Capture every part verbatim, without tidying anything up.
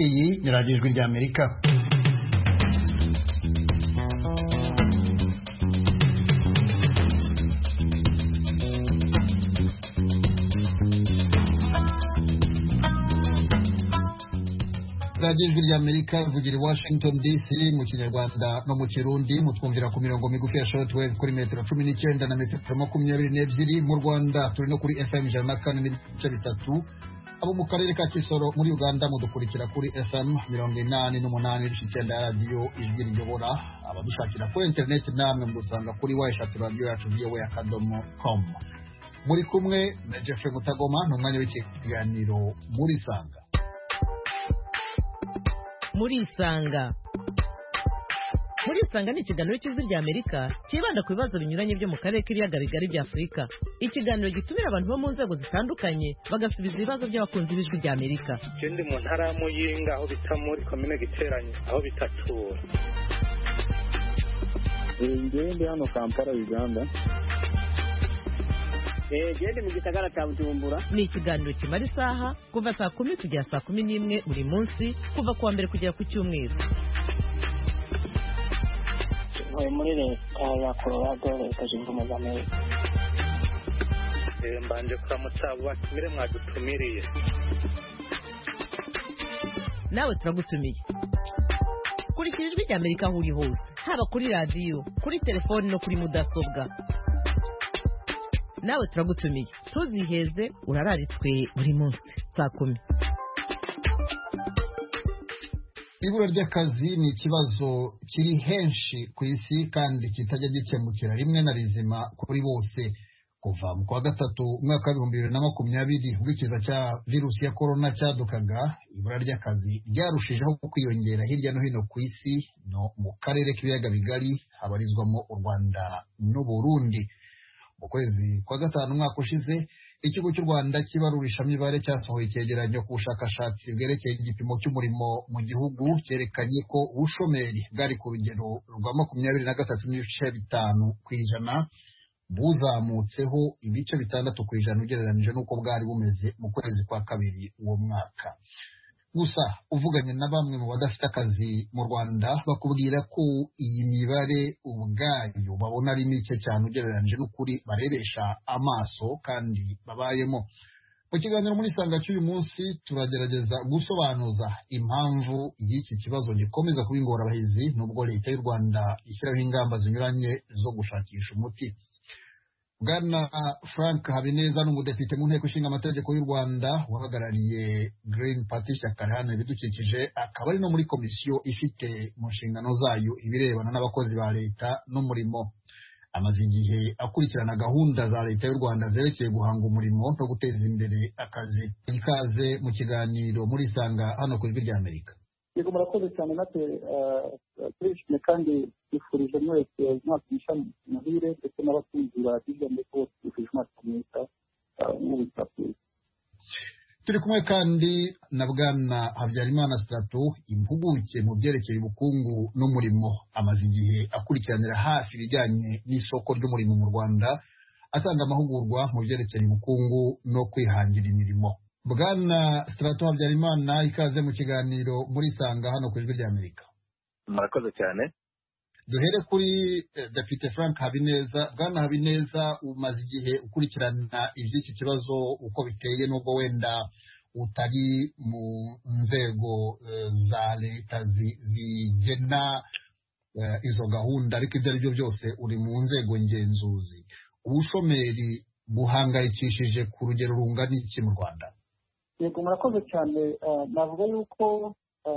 iyi ni radiyo ijwi ry'Amerika. radiyo ijwi ry'Amerika ivugira i Washington D C mu Kinyarwanda no mu Kirundi, mutwumvira ku mirongo migufi ya shortwave kuri metero cumi n'icyenda na metero makumyabiri n'ebyiri. Mu Rwanda turi no kuri F M ijana na kane n'ibice bitatu. Abo mu karere ka Kisoro muri Uganda mudukurikira kuri F M mirongo inani n'umunani n'ibice icyenda ya radiyo ijwi riyobora. Abadushakira kuri internet namwe mudusanga kuri wa eshatu radiyo yacu voa akadomo com. Muri kumwe na Jeffrey Mutagoma, n'umwanya w'ikiganiro muri Sanga. Muri Isanga Muri Isanga ni ikiganiro cy'ijwi ry'Amerika kibanda ku bibazo binyuranye byo mu karere k'ibiyaga bigari bya Afurika. Ikiganiro gitumira abantu bo mu nzego zitandukanye bagasubiza ibibazo by'abakunzi b'ijwi ry'Amerika. Ikindi mu ntara ya Muyinga aho bita muri komine Giteranye aho bita Tura. Ngende hano Kampala Uganda. Eh gende mu gisagara cya Bujumbura. Ni ikiganiro kimara isaha kuva saa kumi kugera saa kumi n'imwe buri munsi kuva kuwa mbere kugera ku cyumweru. Ntuye muri leta ya Colorado, leta zunze ubumwe za Amerika. Eh mbanje kuramutsa batumire mwadutumiriye. Nawe turagutumiye. Kurikira ijwi ry'Amerika aho uri hose, haba kuri radiyo, kuri telefoni no kuri mudasobwa. Nawe turagutumiye, tuziheze urararitswe buri munsi saa kumi. Ibura ry'akazi ni ikibazo kiri henshi ku isi kandi kitajya gikemukira rimwe na rizima kuri bose. Kuva mu kwa gatatu umwaka w'ibihumbi bibiri na makumyabiri ubwo ikiza cya virusi ya korona cyadukaga, ibura ry'akazi ryarushijeho kwiyongera hirya no hino ku isi no mu karere k'ibiyaga bigari habarizwamo u Rwanda n'u Burundi. Mu kwezi kwa gatanu umwaka ushize, ikigo cy'u Rwanda kibarurishamibare cyasohoye icyegeranyo ku bushakashatsi bwerekeye igipimo cy'umurimo mu gihugu cyerekanye ko ubushomeri bwari ku rugero rwa makumyabiri na gatatu n'ibice bitanu ku ijana, buzamutseho ibice bitandatu ku ijana ugereranije n'uko bwari bumeze mu kwezi kwa kabiri uwo mwaka. Gusa uvuganye na bamwe mu badafite akazi mu Rwanda bakubwira ko iyi mibare ubwayo babona ari mike cyane ugereranije n'ukuri barebesha amaso kandi babayemo. Mu kiganiro muri Sanga cy'uyu munsi turagerageza gusobanuza impamvu y'iki kibazo gikomeza kuba ingorabahizi nubwo leta y'u Rwanda ishyiraho ingamba zinyuranye zo gushakisha umuti. Bwana Frank Habineza n'umudepite mu nteko ishinga amategeko y'u Rwanda uhagarariye Green Party ishyaka riharanira ibidukikije, akaba ari no muri komisiyo ifite mu nshingano zayo ibirebana n'abakozi ba leta n'umurimo. Amaze igihe akurikirana gahunda za leta y'u Rwanda zerekeye guhanga umurimo no guteza imbere akazi. Ikaze mu kiganiro muri Sanga hano ku ijwi ry'Amerika. Yego murakoze cyane natwe turishimye kandi twifurije mwese umwaka mushya muhire ndetse n'abakunzi ba radiyo ndetse bose twifurije umwaka mwiza w'ubutatu. Turi kumwe kandi na Bwana Habyarimana Strato, impuguke mu byerekeye ubukungu n'umurimo. Amaze igihe akurikiranira hafi ibijyanye n'isoko ry'umurimo mu Rwanda, atanga amahugurwa mu byerekeye ubukungu no kwihangira imirimo. Bwana Strato Habyarimana, ikaze mu kiganiro muri Sanga hano ku ijwi ry'Amerika. Murakoze cyane. Duhere kuri eh, Depite Frank Habineza. Bwana Habineza, umaze igihe ukurikirana iby'iki kibazo uko biteye, nubwo wenda utari mu nzego eh, za leta zigena eh, izo gahunda, ariko ibyo ari byo byose uri mu nzego ngenzuzi. Ubushomeri buhangayikishije ku rugero rungana iki mu Rwanda? Yego murakoze cyane. Navuga yuko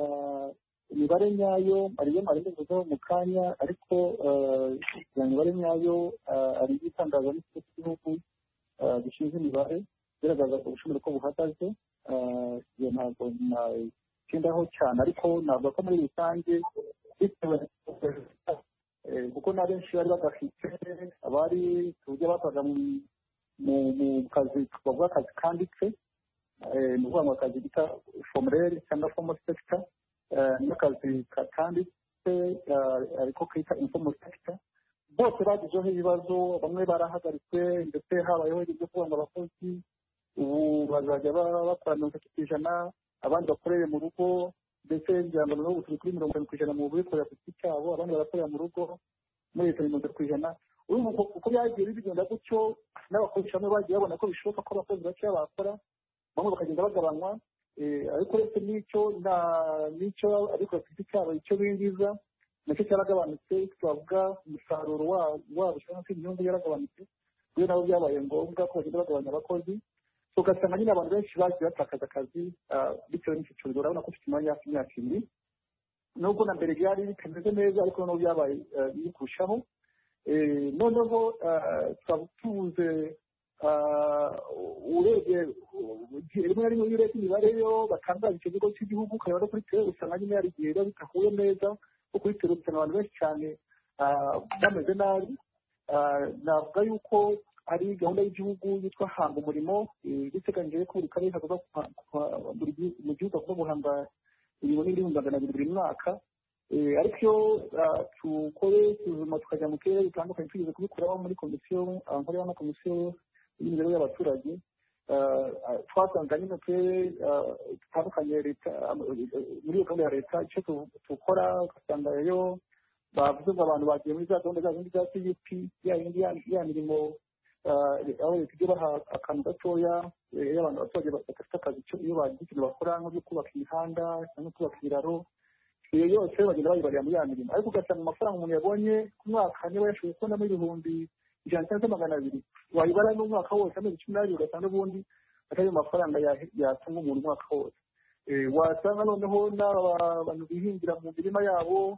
imibare nyayo ariyo marimezeho mu kanya, ariko imibare nyayo ari itangaza n'ikigo cy'igihugu gishinzwe imibare bigaragaza ubushomeri ko buhagaze. Iyo ntabwo natindaho cyane, ariko navuga ko muri rusange bitewe kuko na benshi bari badafite abari tujya bakoraga mu kazi bavuga akazi kanditse, ni ukuvuga ngo akazi bita foromere cyangwa fomo sekita, n'akazi katanditse ariko kita infomo sekita, bose bagizeho ibibazo. Bamwe barahagaritswe ndetse habayeho ibyo kuvuga ngo abakozi ubu bazajya bakora mirongo itatu ku ijana, abandi bakorere mu rugo, ndetse ngira ngo n'ubu turi kuri mirongo itanu ku ijana mu bikorera ku giti cyabo, abandi barakorera mu rugo muri leta mirongo itatu ku ijana. Uko byagiye bigenda gutyo n'abakozi bamwe bagiye babona ko bishoboka ko abakozi bakeya bakora, bamwe bakagenda bagabanywa, ariko uretse n'icyo n'icyo ariko ku giti cyabo icyo binjiza nacyo cyaragabanutse, twavuga umusaruro wabo cyangwa se inyungu yaragabanutse, rero nabo byabaye ngombwa ko bagenda bagabanya abakozi. Ugasanga nyine abantu benshi bagiye batakaza akazi bitewe n'iki cyorezo. Urabona ko ufite umwanya hafi imyaka ibiri, nubwo na mbere byari bitameze neza ariko noneho byabaye biri kurushaho. Noneho twaba tubuze urebye rimwe na rimwe iyo urebye imibare yo batangaza icyo kigo cy'igihugu ukareba no kuri tere usanga nyine hari igihe biba bidahuye neza, ko kuri tere usanga abantu benshi cyane bameze nabi. Navuga yuko ari gahunda y'igihugu yitwa hanga umurimo, biteganyije ko buri karere kagomba mu gihugu agomba guhanga imirimo n'ibihumbi magana abiri buri mwaka. Ariko iyo tukore isuzuma tukajya mu turere dutandukanye tugeze kubikuraho muri komisiyo nkorera na komisiyo y'imibereho y'abaturage, twasanga nyine uturere dutandukanye leta muri iyo gahunda ya leta icyo dukora ugasanga yo bavuze ngo abantu bagiye muri za gahunda za zindi za C V P ya yindi ya mirimo aho leta ijya baha akantu gatoya iyo abantu abaturage badafite akazi iyo bagize ikintu bakora nko kubaka imihanda cyangwa kubaka ibiraro, iyo yose bagenda bayibarira muri ya mirimo. Ariko ugasanga amafaranga umuntu yabonye ku mwaka niba yashoboye kubonamo ibihumbi ijana cyangwa se magana abiri, wayibara n'umwaka wose amezi cumi n'abiri ugasanga n'ubundi atari mafaranga yatunga umuntu umwaka wose. Wasanga noneho n'abantu bihingira mu mirima yabo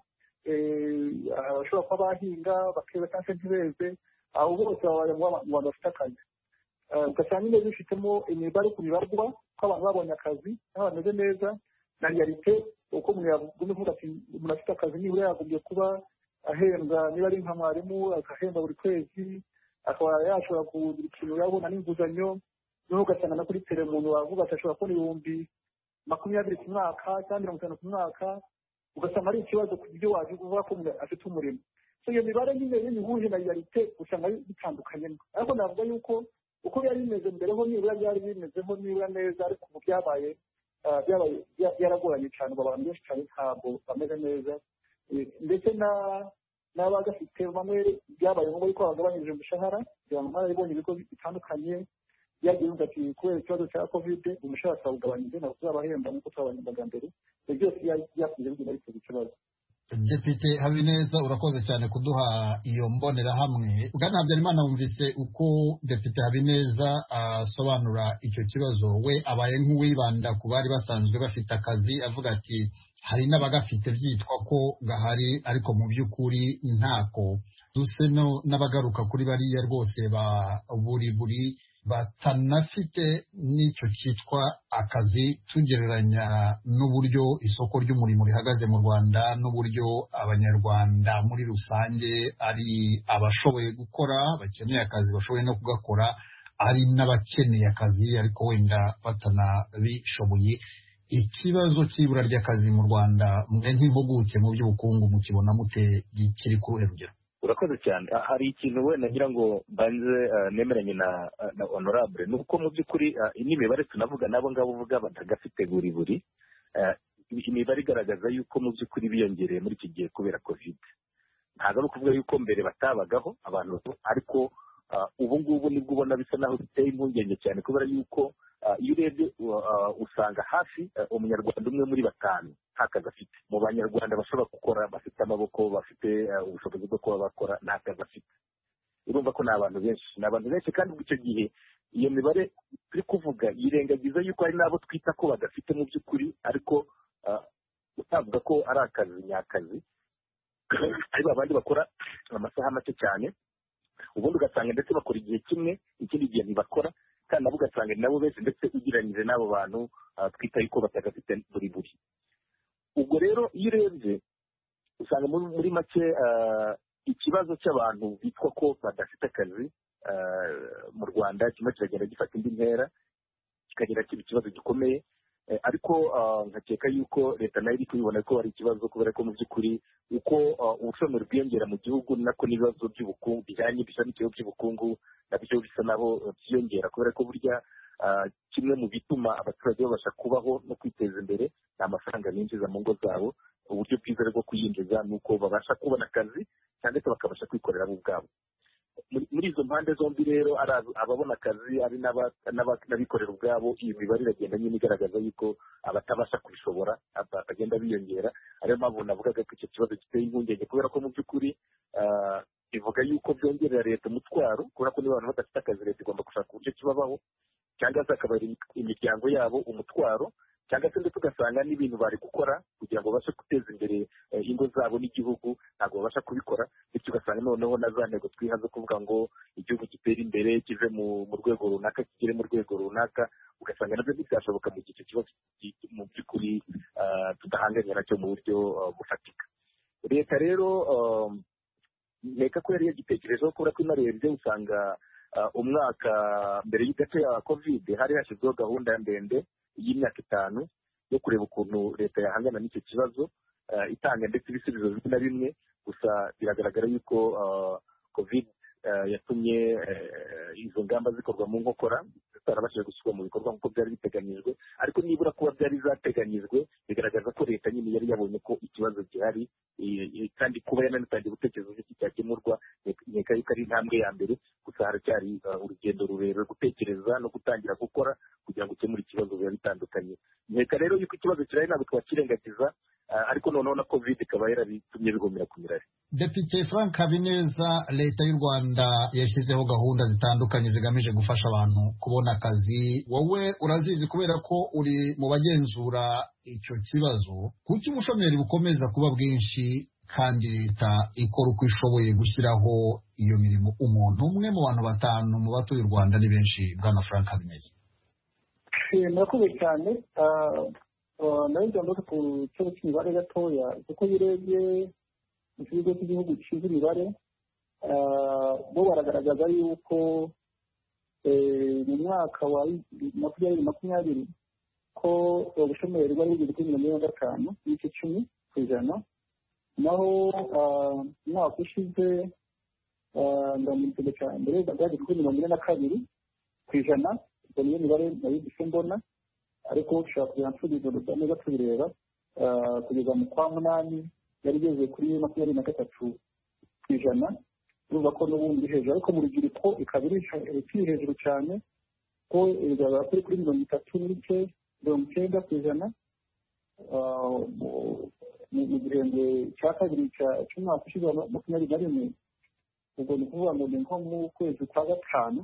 bashobora kuba bahinga bakeza cyangwa se ntibeze, abo bose babaye mu bantu bafite akazi. Ugasanga nyine bifitemo imibare ku bibarwa ko abantu babonye akazi n'abantu bameze neza na realite, uko umuntu yagumye kuvuga ati umuntu afite akazi nibura yagombye kuba ahembwa, niba ari nka mwarimu agahembwa buri kwezi, akaba yashobora kugira ikintu yabona n'inguzanyo. Noneho ugasanga na kuri tere umuntu wavuga ati ashobora kubona ibihumbi makumyabiri ku mwaka cyangwa mirongo itanu ku mwaka, ugasanga ari ikibazo ku buryo waje kuvuga ko umuntu afite umurimo. Iyo mibare nyine y'imihuje na realite usanga bitandukanye, ariko navuga yuko uko byari bimeze mbere ho nibura byari bimezeho nibura neza, ariko ubu byabaye byabaye yaragoranye cyane, abantu benshi cyane ntabwo bameze neza, ndetse n'abagafite bamwe byabaye ngombwa yuko bagabanyije umushahara. kugira ngo mwarabibonye ibigo bitandukanye byagiye bivuga ati kubera ikibazo cya kovide umushahara twawugabanyije ntabwo tuzabahemba nk'uko twabahembaga mbere. ibyo byose byakunze bigenda biteza ikibazo. Depite Habineza urakoze cyane kuduha iyo mbonerahamwe. Bwana Habyarimana, wumvise uko Depite Habineza asobanura icyo kibazo, we abaye nk'uwibanda ku bari basanzwe bafite akazi avuga ati hari n'abagafite byitwa ko gahari ariko mu by'ukuri ntako. Duse no n'abagaruka kuri bariya rwose ba buri buri batanafite n'icyo cyitwa akazi, tugereranya n'uburyo isoko ry'umurimo rihagaze mu Rwanda n'uburyo abanyarwanda muri rusange ari abashoboye gukora bakeneye akazi bashoboye no kugakora, ari n'abakeneye akazi ariko wenda batanabishoboye. Ikibazo cy'ibura ry'akazi mu Rwanda mwe nk'impuguke mu by'ubukungu mukibona mute kiri ku ruhe rugero? Urakoze cyane. Hari ikintu wenda ngira ngo banze nemeranye na na honorable, nuko mu by'ukuri n'imibare tunavuga nabo ngabo uvuga batagafite buri buri imibare igaragaza yuko mu by'ukuri biyongereye muri iki gihe kubera covid. Ntabwo ari ukuvuga yuko mbere batabagaho abantu, ariko ubu ngubu nibwo ubona bisa naho biteye impungenge cyane, kubera yuko iyo urebye usanga hafi umunyarwanda umwe muri batanu nta kazi afite. Mu banyarwanda bashobora gukora bafite amaboko bafite ubushobozi bwo kuba bakora nta kazi afite. Urumva ko ni abantu benshi ni abantu benshi kandi icyo gihe iyo mibare turi kuvuga yirengagiza yuko hari n'abo twita ko badafite mu by'ukuri, ariko utavuga ko ari akazi nyakazi, ariko abandi bakora amasaha make cyane, ubundi ugasanga ndetse bakora igihe kimwe ikindi gihe ntibakora, kandi nabo ugasanga ni nabo benshi ndetse ugereranyije n'abo bantu twita yuko batagafite buri buri. Ubwo rero iyo urebye usanga muri make ikibazo cy'abantu bitwa ko badafite akazi mu Rwanda kimwe kiragenda gifata indi ntera kikagira kiba ikibazo gikomeye, ariko nkakeka yuko leta nayo iri kubibona ko hari ikibazo, kubera ko mu by'ukuri uko ubushomeri bwiyongera mu gihugu nako n'ibibazo by'ubukungu bijyanye bishamikiyeho by'ubukungu nabyo bisa naho byiyongera, kubera ko burya kimwe mu bituma abaturage babasha kubaho no kwiteza imbere ni amafaranga binjiza mu ngo zabo. Uburyo bwiza bwo kuyinjiza ni uko babasha kubona akazi cyangwa se bakabasha kwikorera bo ubwabo. Muri izo mpande zombi rero ari ababona akazi ari n'abikorera ubwabo, iyi mibare iragenda nyine igaragaza yuko abatabasha kubishobora bagenda biyongera. Ariyo mpamvu navugaga ko icyo kibazo giteye impungenge, kubera ko mu by'ukuri ivuga yuko byongerera leta umutwaro, kubera ko niba abantu badafite akazi leta igomba gushaka uburyo kibabaho, cyangwa se akaba imiryango yabo umutwaro, cyangwa se ndetse ugasanga n'ibintu bari gukora kugira ngo babashe guteza imbere ingo zabo n'igihugu ntabwo babasha kubikora, bityo ugasanga noneho na za ntego twiha zo kuvuga ngo igihugu gitera imbere kive mu rwego runaka kigere mu rwego runaka, ugasanga nabyo ntibyashoboka mu gihe icyo kibazo mu by'ukuri tudahanganye nacyo mu buryo bufatika. Leta rero nkeka ko yari yagitekerejeho, kubera ko inarebye usanga umwaka mbere y'agace ya kovide hari hashyizweho gahunda ndende y'imyaka itanu yo kureba ukuntu leta yahangana n'icyo kibazo, itanga ndetse ibisubizo bimwe na bimwe. Gusa biragaragara yuko covid yatumye izo ngamba zikorwa mu nkokora, zitarabashije gushyirwa mu bikorwa nk'uko byari biteganyijwe, ariko nibura kuba byari zateganyijwe bigaragaza ko leta nyine yari yabonye ko ikibazo gihari, kandi kuba yananitangiye gutekereza uburyo cyakemurwa nkeka yuko ari intambwe ya mbere. Gusa haracyari urugendo rurerure gutekereza no gutangira gukora kugira ngo ukemure ikibazo biba bitandukanye. Nkeka rero yuko ikibazo kirahari ntabwo twakirengagiza, ariko noneho na covid ikaba yarabitumye bigomera ku mirari. Depite Frank Habineza, leta y'u Rwanda yashyizeho gahunda zitandukanye zigamije gufasha abantu kubona akazi. Wowe urazizi kubera ko uri mu bagenzura icyo kibazo. Kuki ubushomeri bukomeza kuba bwinshi kandi leta ikora uko ishoboye gushyiraho iyo mirimo? Umuntu umwe mu bantu batanu mu batuye u Rwanda ni benshi, bwana Frank Habineza. murakoze cyane. nawe njya ku kibazo cy'imibare gatoya, kuko iyo urebye mu kigo cy'igihugu gishinzwe imibare bo baragaragaza yuko mu mwaka wa makumyabiri makumyabiri ko ubushomeri bwari bugeze kuri mirongo ine na gatanu n'igice cumi ku ijana, naho umwaka ushize mirongo itatu cya mbere bwageze kuri mirongo ine na kabiri ku ijana. ubwo niyo mibare nayo gise mbona, ariko ushobora kugira ngo tubizoroza neza tubireba kugeza mu kwa munani yari igeze kuri makumyabiri na gatatu ku ijana. urumva ko n'ubundi hejuru, ariko mu rubyiruko ikaba ikiri hejuru cyane, ko bigaragara ko iri kuri mirongo itatu n'ibice mirongo icyenda ku ijana mu gihembwe cya kabiri cy'umwaka ushize wa makumyabiri na rimwe. ubwo ni ukuvuga ngo ni nko mu kwezi kwa gatanu.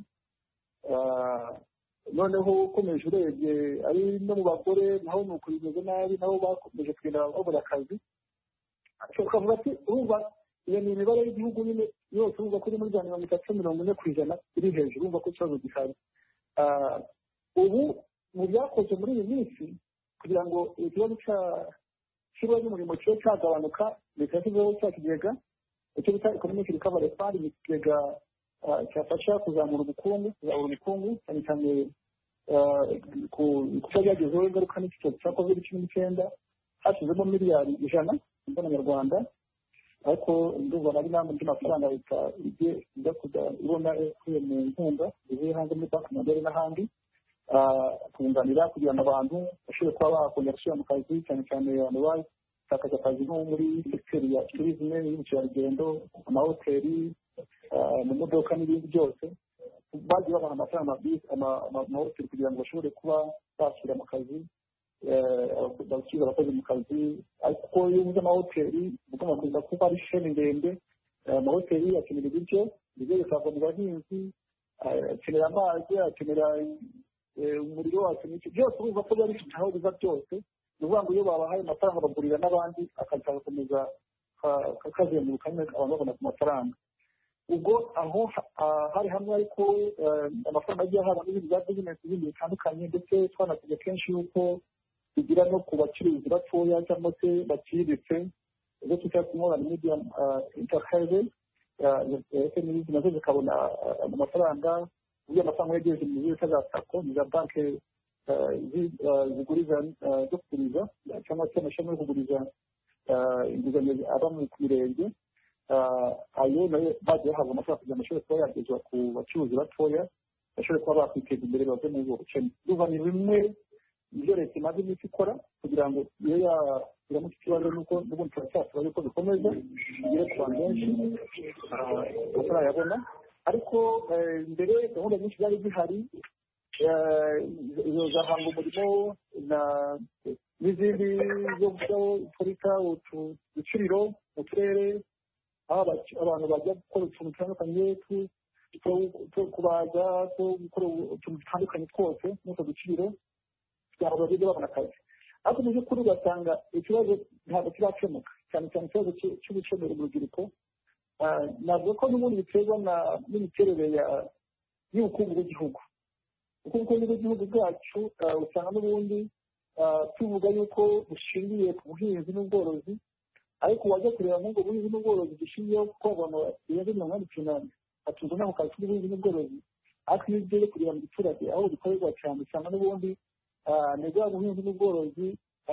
noneho ukomeje urebye ari no mu bagore naho ni uko bimeze nabi, nabo bakomeje kugenda babura akazi. ukavuga ati urumva iyo ni imibare y'igihugu nyine yose, urumva ko iri muri za mirongo itatu mirongo ine ku ijana iri hejuru, urumva ko ikibazo gihari. ubu mu byakozwe muri iyi minsi kugira ngo ikibazo cy'ibura ry'umurimo kibe cyagabanuka, leta yashyizeho cya kigega icyo bita economic recovery fund, ni ikigega cyafasha kuzamura ubukungu kuzamura ubukungu cyane cyane kuba byagezeho ingaruka n'icyorezo cya covid cumi n'icyenda. hashyizemo miliyari ijana z'amanyarwanda, ariko ndumva nari namwe andi mafaranga leta ijya kujya ibona ikuye mu nkunga zivuye hanze muri banki modere n'ahandi, kunganira kugira ngo abantu bashobore kuba bakongera gusubira mu kazi, cyane cyane abantu batakaje akazi nko muri sekiteri ya turizme, y'ubukerarugendo, amahoteli, mu modoka n'ibindi byose. bagiye babaha amafaranga amahoteli kugira ngo bashobore kuba basubira mu kazi, basubiza abakozi mu kazi. ariko iyo ubuze amahoteli ugomba kuza kuba ari sheni ndende. amahoteli akenera ibiryo, ibiryo bikava mu bahinzi, akenera amazi, akenera umuriro, akenera iki byose, urumva ko biba bifite aho biva byose. ni ukuvuga ngo iyo babahaye amafaranga bagurira n'abandi, akazi kagakomeza kazenguruka abantu babona ku mafaranga. ubwo aho hari hamwe, ariko amafaranga agiye ahabwa n'ibindi bya bizinesi bindi bitandukanye, ndetse twanasabye kenshi yuko bigira no ku bacuruzi batoya cyangwa se baciriritse, ibyo twita small and medium enterprises, nazo zikabona amafaranga. uburyo amafaranga yegereje mu bigo za sako, ni za banki ziguriza zo kuguriza, cyangwa se amashami yo kuguriza inguzanyo aba mu mirenge. ayo nayo bagiye bahabwa amafaranga kugira ngo bashobore kuba yagezwa ku bacuruzi batoya, bashobore kuba bakwiteza imbere bave mu bukene. duva ni bimwe ibyo leta imaze iminsi ikora kugira ngo iyo yaramutse ikibazo nuko n'ubundi turacyasaba yuko bikomeza bigere ku bantu benshi batarayabona ariko mbere gahunda nyinshi zari zihari izo zahanga umurimo n'izindi zo gushyiraho itorika uducuriro mu turere aho abantu bajya gukora utuntu dutandukanye two kubaza two gukora utuntu dutandukanye twose n'utwo ducuriro kugira ngo bajye babona akazi ariko mu by'ukuri ugasanga ikibazo ntabwo kirakemuka cyane cyane ikibazo cy'ubushomeri mu rubyiruko navuga ko n'ubundi biterwa n'imiterere y'ubukungu bw'igihugu ubukungu bw'igihugu bwacu usanga n'ubundi tuvuga yuko bushingiye ku buhinzi n'ubworozi ariko wajya kureba nk'ubwo buhinzi n'ubworozi dushingiyeho kuko abantu birenze mirongo inani ku ijana batunze n'ako kazi k'ubuhinzi n'ubworozi ariko iyo ugiye kureba mu giturage aho bikorerwa cyane usanga n'ubundi ni bwa buhinzi n'ubworozi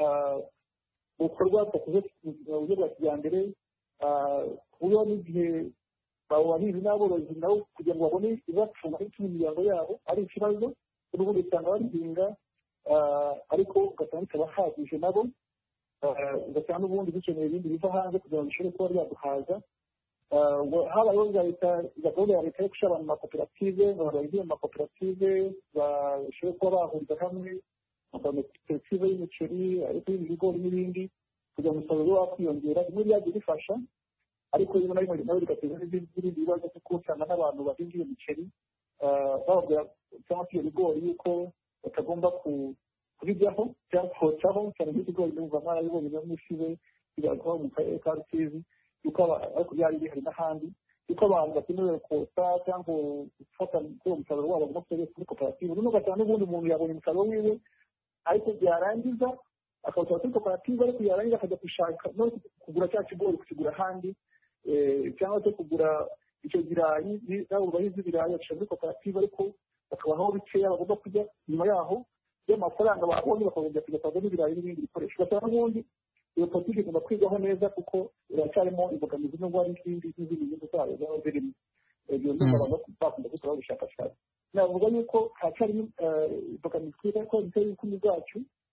bukorwa budakoze mu buryo bwa kijyambere ku buryo n'igihe abahinzi n'aborozi nabo kugira ngo babone ibibatunga n'ibituma imiryango yabo ari ikibazo n'ubundi usanga babihinga ariko ugasanga bitabahagije nabo ugasanga n'ubundi dukeneye ibindi biva hanze kugira ngo bishobore kuba byaduhaza habayeho za leta gahunda ya leta yo gushyira abantu mu makoperative abantu bagiye mu makoperative bashobora kuba bahuriza hamwe amakoperative y'imiceri ariko y'ibigori n'ibindi kugira ngo umusaruro wakwiyongera bimwe byagiye bifasha ariko rimwe na rimwe nawe bigateza n'ibindi bibazo kuko usanga n'abantu bahinga iyo miceri bababwira cyangwa se iyo bigori yuko batagomba kubijyaho cyangwa kotsaho cyane nk'ibigori n'ubuva mwarabibonye no mw'isibe bigaragara mu karere ka Rusizi yuko ariko byari bihari n'ahandi yuko abantu bakenewe kotsa cyangwa gufata uwo musaruro wabo bagomba kuwutereka kuri koperative noneho ugasanga n'ubundi umuntu yabonye umusaruro wiwe ariko byarangiza akawutwara kuri koperative ariko yarangiza akajya gushaka no kugura cya kigori kukigura ahandi cyangwa se kugura icyo birayi nabo bahinzi ibirayi bashaka muri koperative ariko bakabaho bikeya bagomba kujya nyuma yaho y'amafaranga babonye bakagomba kujya kwagura n'ibirayi n'ibindi bikoresho ugasanga n'ubundi iyo politiki igomba kwigwaho neza kuko iracyarimo imbogamizi n'ubwo hari n'izindi n'izindi nyungu zayo zaba zirimo ibyo ndumva abantu bakunda gukora ubushakashatsi navuga yuko hacyarimo imbogamizi twita ko imiterere y'ubukungu bwacu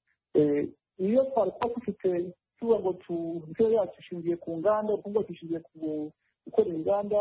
iyo twari kuba dufite tuvuga ngo imiterere yacu ishingiye ku nganda ubukungu bwacu ishingiye ku gukora inganda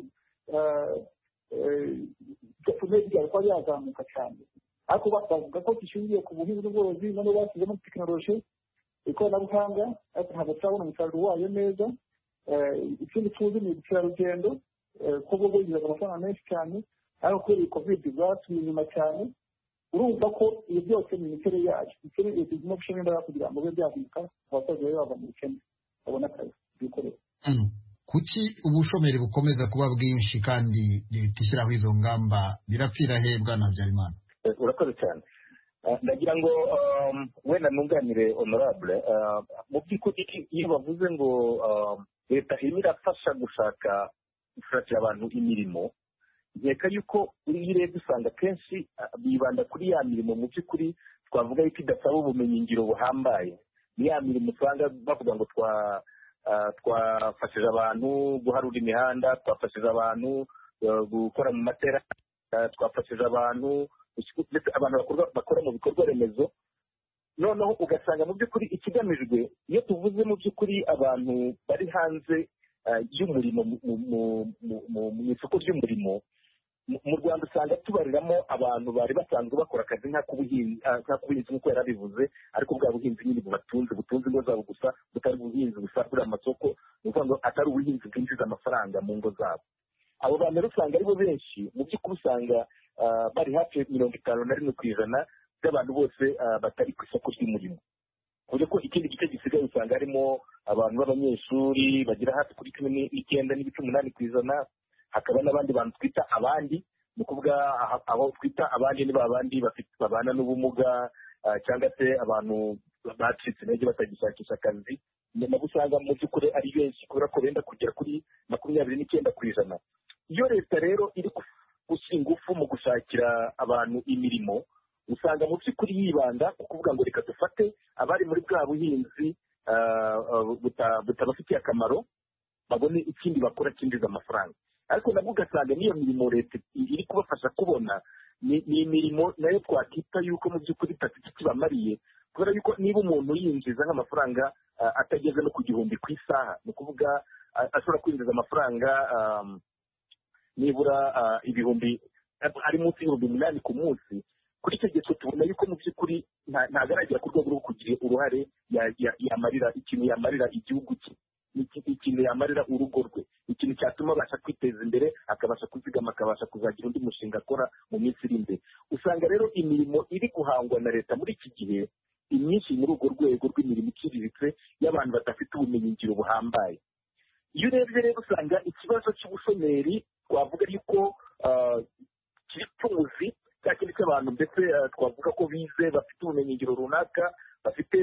bigatuma byari kuba byazamuka cyane ariko bavuga ko gishingiye ku buhinzi n'ubworozi noneho bashyizemo tekinoloji ikoranabuhanga ariko ntabwo turabona umusaruro wayo neza ikindi tuzi ni ubukerarugendo ko bwo bwinjizaga amafaranga menshi cyane ariko kubera iyi kovide bwasubiye inyuma cyane urumva ko ibi byose ni imiterere yacu imiterere igomba gushyiramo imbaraga kugira ngo bibe byahinduka abasaza babe bava mu bukene babone akazi bikorera kuki ubushomeri bukomeza kuba bwinshi kandi leta ishyiraho izo ngamba birapfira he bwana Habyarimana? Urakoze cyane ndagira ngo wenda nunganire honorable mu by'ukuri iyo bavuze ngo leta irimo irafasha gushaka gushakira abantu imirimo nkeka yuko iyo urebye usanga kenshi bibanda kuri ya mirimo mu by'ukuri twavuga yuko idasaba ubumenyi ngiro buhambaye ni ya mirimo usanga bavuga ngo twa twafashije abantu guharura imihanda twafashije abantu gukora mu matera twafashije abantu abantu bakora mu bikorwa remezo noneho ugasanga mu by'ukuri ikigamijwe iyo tuvuze mu by'ukuri abantu bari hanze y'umurimo mu isoko ry'umurimo mu Rwanda usanga tubariramo abantu bari basanzwe bakora akazi nk'ak'ubuhinzi nk'uko yari abivuze ariko bwa buhinzi nyine bubatunze butunze ingo zabo gusa butari ubuhinzi gusa buri amasoko ni ukuvuga ngo atari ubuhinzi bwinjiza amafaranga mu ngo zabo abo bantu rero usanga aribo benshi mu by'ukuri usanga bari hafi mirongo itanu na rimwe ku ijana by'abantu bose batari ku isoko ry'umurimo ku buryo ko ikindi gice gisigaye usanga harimo abantu b'abanyeshuri bagira hafi kuri cumi n'icyenda n'ibice umunani ku ijana hakaba n'abandi bantu twita abandi ni ukuvuga aho twita abandi ni ba bandi babana n'ubumuga cyangwa se abantu bacitse intege batagishakisha akazi nabo usanga mu by'ukuri ari benshi kubera ko benda kugera kuri makumyabiri n'icyenda ku ijana iyo leta rero iri gushyira ingufu mu gushakira abantu imirimo usanga mu by'ukuri yibanda ku kuvuga ngo reka dufate abari muri bwa buhinzi butabafitiye akamaro babone ikindi bakora kinjiza amafaranga ariko nabwo ugasanga n'iyo mirimo leta iri kubafasha kubona ni ni imirimo nayo twakita yuko mu by'ukuri itafite kibamariye, kubera yuko niba umuntu yinjiza nk'amafaranga atageze no ku gihumbi ku isaha, ni ukuvuga ashobora kwinjiza amafaranga nibura ibihumbi ari munsi y'ibihumbi umunani ku munsi, kuri icyo gihe tubona yuko mu by'ukuri ntagaragara ku rwego rwo kugira uruhare yamarira ikintu yamarira igihugu cye, ikintu yamarira urugo rwe, ikintu cyatuma abasha kwiteza imbere, akabasha kuzigama, akabasha kuzagira undi mushinga akora mu minsi iri imbere. Usanga rero imirimo iri guhangwa na leta muri iki gihe imyinshi muri urwo rwego rw'imirimo iciriritse y'abantu badafite ubumenyingiro buhambaye. Iyo urebye rero usanga ikibazo cy'ubushomeri twavuga yuko kiri tumuzi cya kintu cy'abantu ndetse twavuga ko bize bafite ubumenyingiro runaka, bafite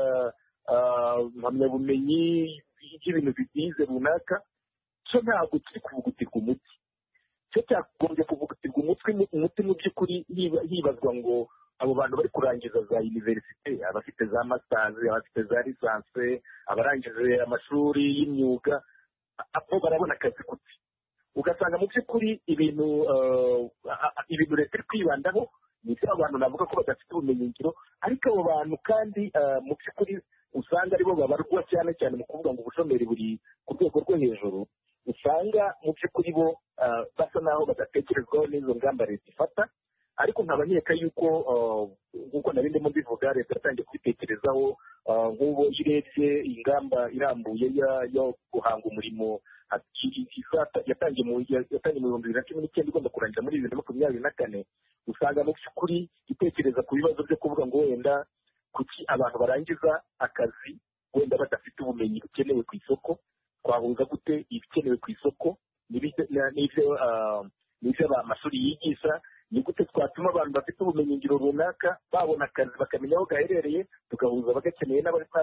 impamyabumenyi y'ibintu bigize runaka, cyo ntabwo kiri kuvugutirwa umuti. Cyo cyagombye kuvugutirwa umutwe umuti mu by'ukuri hibazwa ngo abo bantu bari kurangiza za universite, abafite za masters, abafite za lisansi, abarangije amashuri y'imyuga, abo barabona akazi gute? Ugasanga mu by'ukuri ibintu ibintu leta iri kwibandaho ni abantu navuga ko badafite ubumenyingiro, ariko abo bantu kandi mu by'ukuri usanga aribo babarwa cyane cyane mu kuvuga ngo ubushomeri buri ku rwego rwo hejuru. Usanga mu by'ukuri bo basa naho badatekerezwaho n'izo ngamba leta ifata, ariko nkaba nkeka yuko nk'uko nari ndimo mbivuga leta yatangiye kubitekerezaho. Nk'ubu irebye ingamba irambuye yo guhanga umurimo yatangiye mu bihumbi bibiri na cumi n'icyenda igomba kurangira muri bibiri na makumyabiri na kane, usanga mu by'ukuri itekereza ku bibazo byo kuvuga ngo wenda kuki abantu barangiza akazi wenda badafite ubumenyi bukenewe ku isoko, twahuza gute ibikenewe ku isoko n'ibyo amashuri yigisha, ni gute twatuma abantu bafite ubumenyingiro runaka babona akazi bakamenya aho gaherereye, tugahuza bagakeneye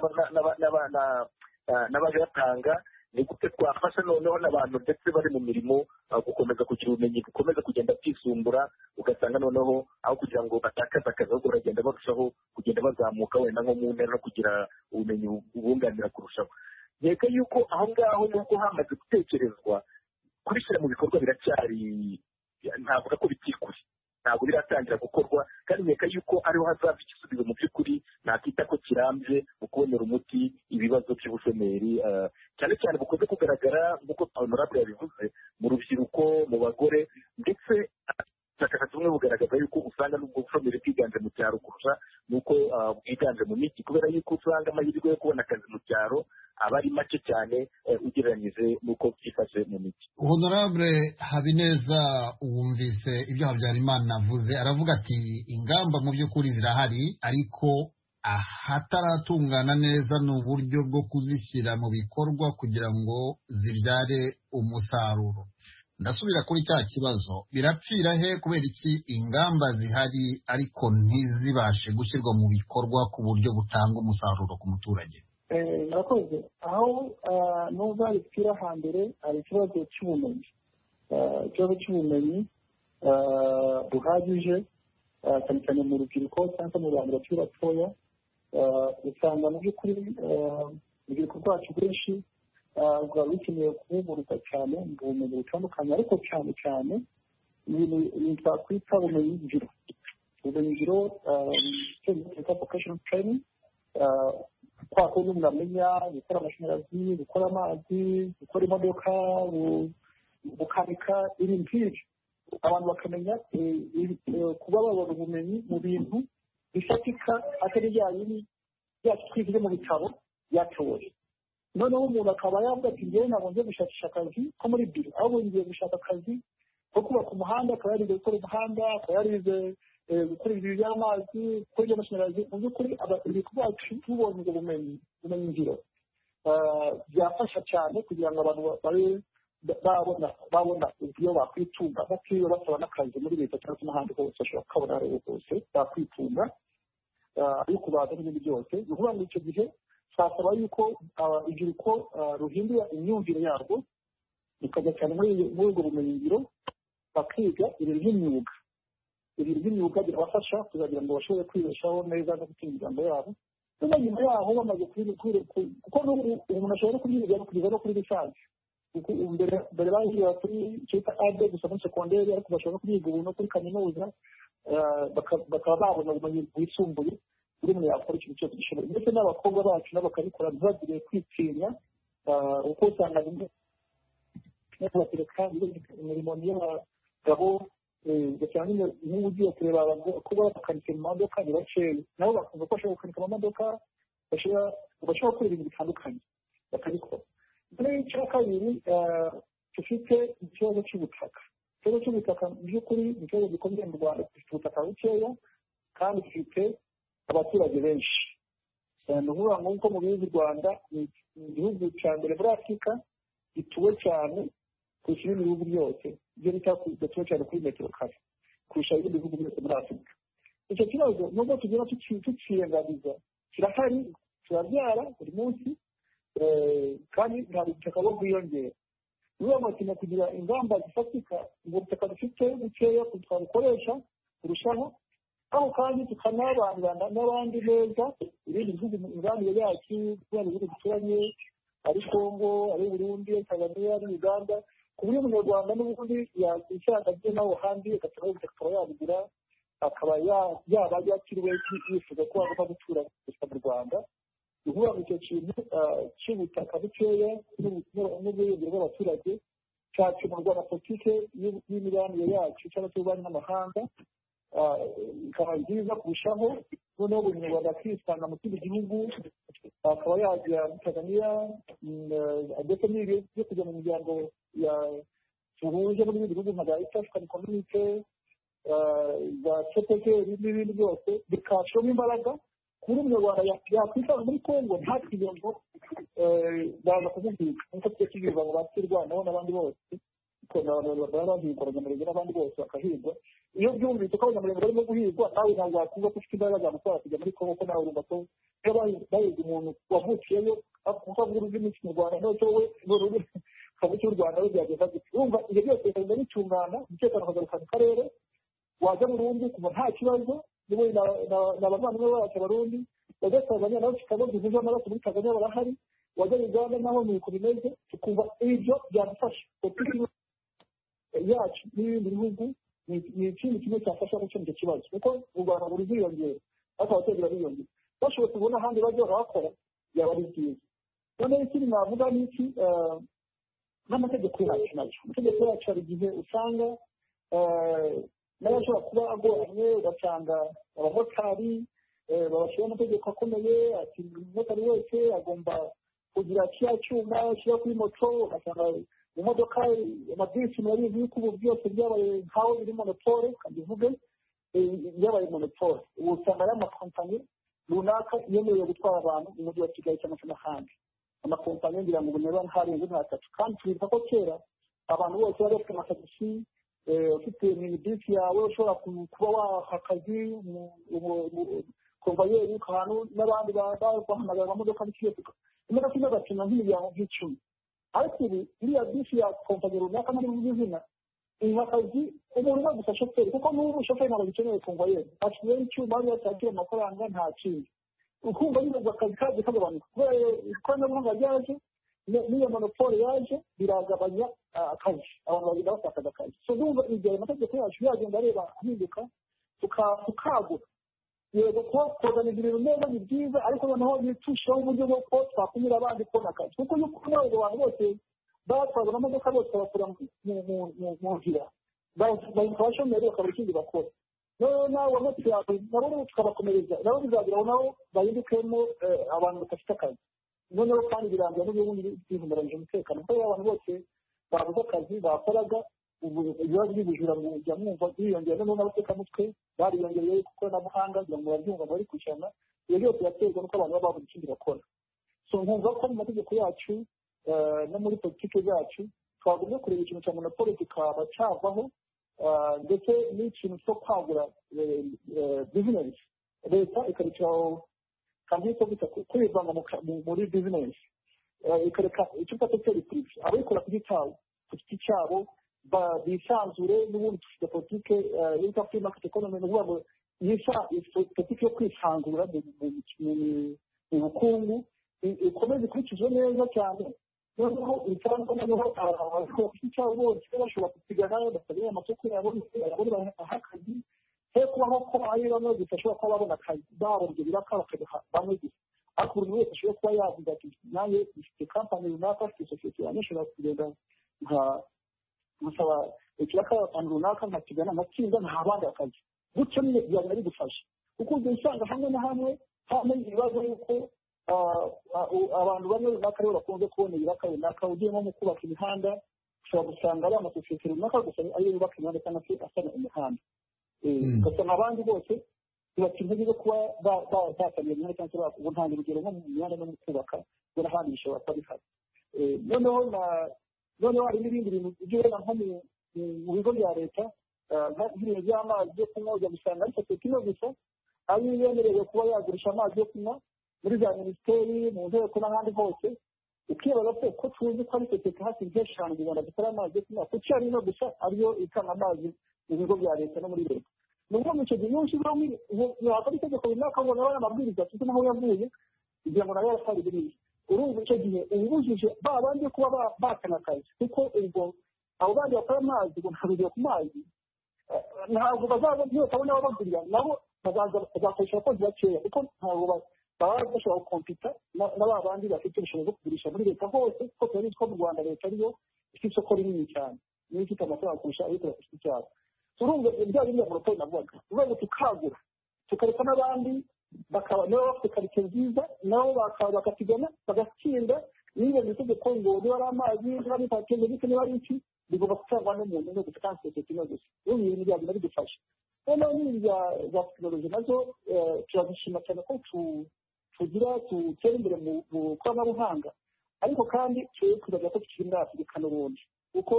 n'abagatanga, ni gute twafasha noneho n'abantu ndetse bari mu mirimo gukomeza kugira ubumenyi gukomeza kugenda bwisumbura, ugasanga noneho aho kugira ngo batakaze akazi ahubwo baragenda barushaho kugenda bazamuka wenda nko mu ntera no kugira ubumenyi bubunganira kurushaho. Nkeka yuko aho ngaho nubwo hamaze gutekerezwa, kubishyira mu bikorwa biracyari ntavuga ko bikikuri, ntabwo biratangira gukorwa, kandi nkeka yuko ariho hazava igisubizo mu by'ukuri nakita ko kirambye mu kubonera umuti ibibazo by'ubushomeri cyane cyane bukunze kugaragara nk'uko honorable yabivuze mu rubyiruko, mu bagore, ndetse ubushakashatsi bumwe bugaragaza yuko usanga n'ubwo bushomeri bwiganje mu cyaro kurusha nuko bwiganje mu mijyi, kubera yuko usanga amahirwe yo kubona akazi mu cyaro aba ari make cyane ugereranyije n'uko byifashe mu mijyi. Honorable Habineza, wumvise ibyo Habyarimana avuze, aravuga ati ingamba mu by'ukuri zirahari, ariko ahataratungana neza ni uburyo bwo kuzishyira mu bikorwa kugira ngo zibyare umusaruro. Ndasubira kuri cya kibazo, birapfira he kubera iki ingamba zihari ariko ntizibashe gushyirwa mu bikorwa ku buryo butanga umusaruro ku muturage? murakoze. Aho n'uba bipfira hambere hari ikibazo cy'ubumenyi, ikibazo cy'ubumenyi buhagije cyane cyane mu rubyiruko cyangwa mu bantu bakiri batoya. Usanga mu by'ukuri urubyiruko rwacu rwinshi rwaba rukeneye kuhugurwa cyane mu bumenyi butandukanye, ariko cyane cyane ibintu twakwita ubumenyi ngiro. Ubumenyi ngiro twita vocational training, kwa kundi umuntu amenya gukora amashanyarazi, gukora amazi, gukora imodoka, gukanika, ibintu nk'ibyo. Abantu bakamenya kuba babona ubumenyi mu bintu bifatika atari bya bindi byacu twize mu bitabo byatowe. Noneho umuntu akaba yavuga ati njyewe ntabwo ngiye gushakisha akazi ko muri biro, ahubwo ngiye gushaka akazi ko kubaka umuhanda, akaba yarize gukora umuhanda, akaba yarize gukora ibintu by'amazi, gukora iby'amashanyarazi. Mu by'ukuri urubyiruko rwacu tubonye ubwo bumenyi bumenyi ngiro byafasha cyane kugira ngo abantu babe babona babona ibyo bakwitunga batiriwe basaba n'akazi muri leta cyangwa se n'ahandi hose bashobora kukabona ari hose bakwitunga, ariko baza n'ibindi byose. Ni ukuvuga ngo icyo gihe twasaba yuko urubyiruko ruhindura imyumvire yarwo rukajya cyane muri ubwo bumenyi ngiro, bakiga ibintu by'imyuga. Ibintu by'imyuga birabafasha kugira ngo bashobore kwibeshaho neza no gutunga imiryango yabo. Noneho nyuma yaho bamaze kuko umuntu ashobora no kubyiga kugeza no kuri lisansi. Mbere bahiga kuri cyita ade gusa muri sekonderi, ariko bashobora kubyiga ubu no kuri kaminuza. bakaba babona ubumenyi bwisumbuye buri muntu yakora ikintu cyose gishoboye ndetse n'abakobwa bacu nabo bakabikora ntibagire kwitinya uko usanga batereka imirimo y'abagabo ugasanga nk'ubu ugiye kureba abakobwa bakanika mu mamodoka ni bakeya nabo bakumva ko bashobora gukanika amamodoka bashobora gukora ibintu bitandukanye bakabikora. Muri icya kabiri dufite ikibazo cy'ubutaka. Ikibazo cy'ubutaka mu by'ukuri ni ikibazo gikomeye mu Rwanda, dufite ubutaka bukeya kandi dufite abaturage benshi. Ni ukuvuga ngo nk'uko mubizi u Rwanda ni igihugu cya mbere muri Afurika gituwe cyane kurusha ibindi bihugu byose, ibyo bita gituwe cyane kuri metero kare kurusha ibindi bihugu byose muri Afurika. Icyo kibazo nubwo tugenda tukirengagiza kirahari, turabyara buri munsi kandi ntabwo ubutaka bwo bwiyongera. Niyo mpamvu kugira ingamba zifatika ngo ubutaka dufite bukeya twabukoresha kurushaho, aho kandi tukanabanira n'abandi neza ibindi bihugu mu mibanire yacu kubera ibihugu duturanye ari Congo, ari Burundi, Tanzania, ari Uganda, ku buryo umunyarwanda n'ubundi yakwicara agiye naho handi agatanga ubutaka akaba yabugura akaba yaba yakiriwe yifuza ko agomba gutura mu Rwanda. Ni ukuvuga ngo icyo kintu cy'ubutaka bukeya n'ubwiyongere bw'abaturage cyakemurwa na politike y'imibanire yacu cyangwa se y'ububanyi n'amahanga ikaba nziza kurushaho, noneho buri munyarwanda akisanga mu kindi gihugu akaba yajya muri Tanzania ndetse n'ibyo byo kujya mu miryango duhuje muri bindi bihugu nka za East African Community, za C P G n'ibindi byose bikashamo imbaraga kuri umunyarwanda yakwisanga muri Congo ntakwiye ngo baza kumubwira nk'uko tujya tubwirwa ngo bakirwanaho n'abandi bose kuko abantu baba bahigwa abanyamurenge n'abandi bose bakahigwa. Iyo byumvise ko abanyamurenge barimo guhigwa nawe ntabwo wakumva ko ufite imbaraga zamutwara kujya muri Congo, ko nawe urumva ko iyo bahiga umuntu wavukiyeyo kuko avuga ururimi rw'ikinyarwanda n'icyo wowe n'ururimi kavuga cy'u Rwanda we byagenda gute. Urumva ibyo byose bikagenda bitungana, umutekano ukagaruka mu karere, wajya mu Burundi kuva nta kibazo ni abavandimwe bacu abarundi, wajya Tanzania nabo tukaba duhuje amaraso muri Tanzania barahari, wajya Uganda naho ni uko bimeze, tukumva ibyo byadufasha politiki yacu n'ibindi bihugu ni ikindi kimwe cyafasha gukemura icyo kibazo kuko u Rwanda buri bwiyongera ariko abaturage bariyongera, bashoboye kubona ahandi bajya barakora byaba ari byiza. Noneho ikindi navuga ni iki n'amategeko yacu nayo, amategeko yacu hari igihe usanga nayo ashobora kuba agoranye, ugasanga abamotari babashyiraho amategeko akomeye ati umumotari wese agomba kugira kiriya cyuma ashyira kuri moto, ugasanga mu modoka amabisi murabizi yuko ubu byose byabaye nkaho biri monopole, kandi uvuge byabaye monopole. Ubu usanga ari amakompanyi runaka yemerewe gutwara abantu mu mujyi wa Kigali cyangwa se n'ahandi. Amakompanyi ngira ngo ubu niba harenze nk'atatu, kandi twibuka ko kera abantu bose bari bafite amatagisi, ufite minibisi yawe ushobora kuba waha akazi komvayeri ahantu n'abandi bahamagara amamodoka b'ikiyotuka imodoka imwe agapima nk'imiryango nk'icumi. Ariko ubu iriya bisi ya kompanyi runaka muri mu izina iha akazi umuntu no gusa shoferi, kuko n'ubu shoferi ntabwo gikeneye komvayeri, ashyizeho icyuma hariya cyakira amafaranga nta kindi. Ukumva nyine akazi kaje kagabanuka kubera ikoranabuhanga ryaje n'iyo monopole yaje biragabanya akazi, abantu bagenda bashaka akazi. So ndumva igihe amategeko yacu yagenda areba ahinduka tukagura, yego ko tuzana ibintu neza ni byiza, ariko noneho nitushaho uburyo bwo twakumira abandi kubona akazi, kuko iyo ukubona abantu bose batwaza amamodoka bose bakora mu nzira bahita abashomeri bakabura ikindi bakora. noneho nawe wamutse nabo tukabakomereza nabo bizageraho nabo bahindukemo abantu badafite akazi. Noneho kandi birangira n'ubundi bihumuranyije umutekano kuko abantu bose babuze akazi bakoraga, ibibazo by'ubujura mu jya mwumva biyongera, noneho n'abatekamutwe bariyongereye kuko ikoranabuhanga kugira ngo babyumva bari kwishyana. Iyo byose yaterwa n'uko abantu baba babuze ikindi bakora. So nkumva ko mu mategeko yacu no muri politiki zacu twagomba kureba ikintu cya monopole kikaba cyavaho, ndetse n'ikintu cyo kwagura bizinesi. Leta ikabiciraho kandi icyo bita kwivanga muri bizinesi, ikareka icyo bita sekiteri purive, ababikora ku giti cyabo bisanzure. N'ubundi dufite politiki yitwa free market economy, ni ukuvuga ngo politiki yo kwisanzura mu bukungu ikomeze ikurikizwe neza cyane. noneho ibitangwa noneho abakora ku giti cyabo bose bashobora kusigana bakagira amasoko yabo abone akazi, he kuba bibaho ko ari bamwe gusa ashobora kuba babona akazi bahombye biraka bakabiha bamwe gusa ariko buri wese ashobora kuba yavuga ati nanjye ifite kampani runaka ifite sosiyete yanjye ishobora kugenda nka nkasaba ikiraka ahantu runaka nkakigana nkatsinda nta bandi akazi gutyo nyine byaba ari gufasha kuko ujya usanga hamwe na hamwe hamwe ibibazo yuko abantu bamwe runaka aribo bakunze kubona ibiraka runaka ugiye nko mu kubaka imihanda ushobora gusanga ari amasosiyete runaka gusa ariyo yubaka imihanda cyangwa se asana imihanda ugasanga abandi bose bibafite intege zo kuba batangiye imihanda cyangwa se guhanga urugero nko mu mihanda no mu kubaka ngo n'ahandi bishobora kuba bihari noneho noneho hari n'ibindi bintu ujya ubona nko mu bigo bya leta nk'ibintu by'amazi yo kunywa ujya gusanga ari sosiyete imwe gusa ariyo yemerewe kuba yagurisha amazi yo kunywa muri za minisiteri mu nteko n'ahandi hose ukibaza ko ko tuzi ko ari sosiyete hafi nk'eshanu mu Rwanda dukora amazi yo kunywa kuko ari imwe gusa ariyo itanga amazi mu bigo bya leta no muri leta ni ukuvuga ngo icyo gihe iyo ushyizemo wakora itegeko runaka ngo nawe amabwiriza tuzi n'aho yavuye kugira ngo nawe yarasare biriya urumva icyo gihe uba ubujije ba bandi kuba batanga akazi kuko ubwo abo bandi bakora amazi ngo ntabwo ku mazi ntabwo bazaza byose abo nabo bagurira nabo bazakoresha abakozi bakeya kuko ntabwo baba bashobora gukompita na ba bandi bafite ubushobozi bwo kugurisha muri leta hose kuko turabizi ko mu Rwanda leta ariyo ifite isoko rinini cyane niyo ifite amafaranga kurusha abikorera ku giti cyabo turumva ibya bindi monopoli navugaga uvuga ngo tukagura tukareka n'abandi bakaba nabo bafite karite nziza nabo bakatigana bagatsinda niba mu itegeko ngo niba ari amazi niba ari patente ndetse niba ari iki bigomba gutangwa n'umuntu no gutanga sosiyete imwe gusa ubu ibintu byagenda bidufasha noneho n'ibintu bya tekinoloji nazo turazishima cyane ko tugira dutera imbere mu koranabuhanga ariko kandi tuye kuzaga ko tukiri muri afurika n'ubundi kuko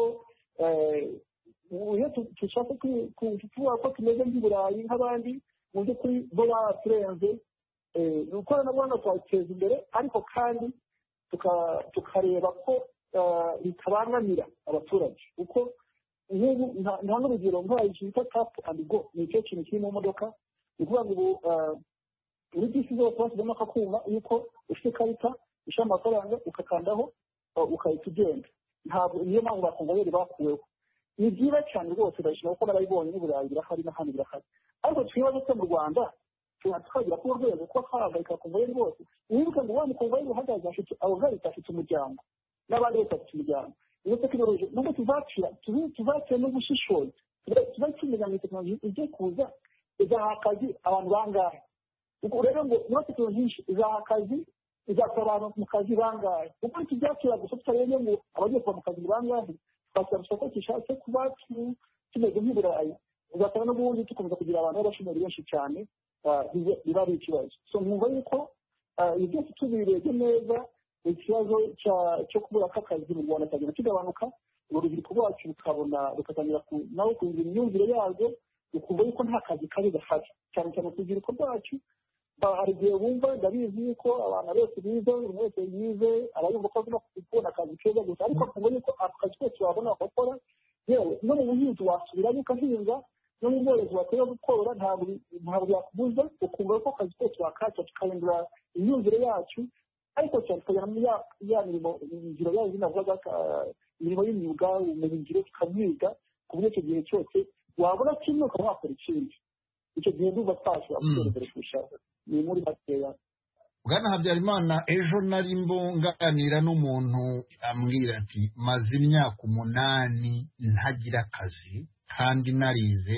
iyo dushaka kuvuga ko tumeze nk'i burayi nk'abandi mu by'ukuri bo baturenze ikoranabuhanga twateza imbere ariko kandi tukareba ko bitabangamira abaturage kuko nk'ubu nta n'urugero nk'aho bita tapu andi go ni icyo kintu kiri mu modoka ni ukuvuga ngo ubu muri bisi zose bashyizemo akakuma yuko ufite ikarita ushyira amafaranga ukakandaho ukahita ugenda ntabwo niyo mpamvu bakongoyeri bakuweho ni byiza cyane rwose ndabishima kuko n'abayibonye n'uburayi birahari n'ahandi birahari ariko twibaze ko mu Rwanda tukagira ku rwego ko hahagarika kongoyeri bose wibuke ngo wa mukongoyeri uhagaze afite abo garita afite umuryango n'abandi bose bafite umuryango iyo tekinoloji nubwo tuzakira tuzakira n'ubushishozi tuzakimenya mu tekinoloji ijye kuza izaha akazi abantu bangahe ubwo rero ngo niba tekinoloji izaha akazi izakora abantu mu kazi bangahe kuko tubyakira gusa tutarebye ngo abagiye kuva mu kazi bangahe twashyira isoko kishatse kuba tumeze nk'iburayi uzasanga n'ubundi dukomeza kugira abantu b'abashomeri benshi cyane biba ari ikibazo so mwumva yuko ibi byose tubirebye neza ikibazo cyo kubura k'akazi mu Rwanda cyagenda kigabanuka urubyiruko rwacu rukabona rukatangira nawe kugira imyumvire yarwo ukumva yuko nta kazi kabi gahari cyane cyane ku rubyiruko rwacu hari igihe bumva ndabizi yuko abantu bose bize buri wese yize aba yumva ko agomba kubona akazi keza gusa ariko akumva yuko ako kazi kose wabona wakora yewe no mu buhinzi wasubirayo ugahinga no mu bworozi watera gukora ntabwo yakubuza ukumva ko akazi kose wakaca tukahindura imyumvire yacu ariko cyane tukagera muri ya mirimo ingiro yayo zinavuga imirimo y'imyuga ubumenyingiro tukamwiga ku buryo icyo gihe cyose wabona kimwe ukaba wakora ikindi icyo gihe ndumva twashobora gutera imbere kurushaho ni muri makeya bwana Habyarimana ejo nari mbunganira n'umuntu ambwira ati maze imyaka umunani ntagira akazi kandi narize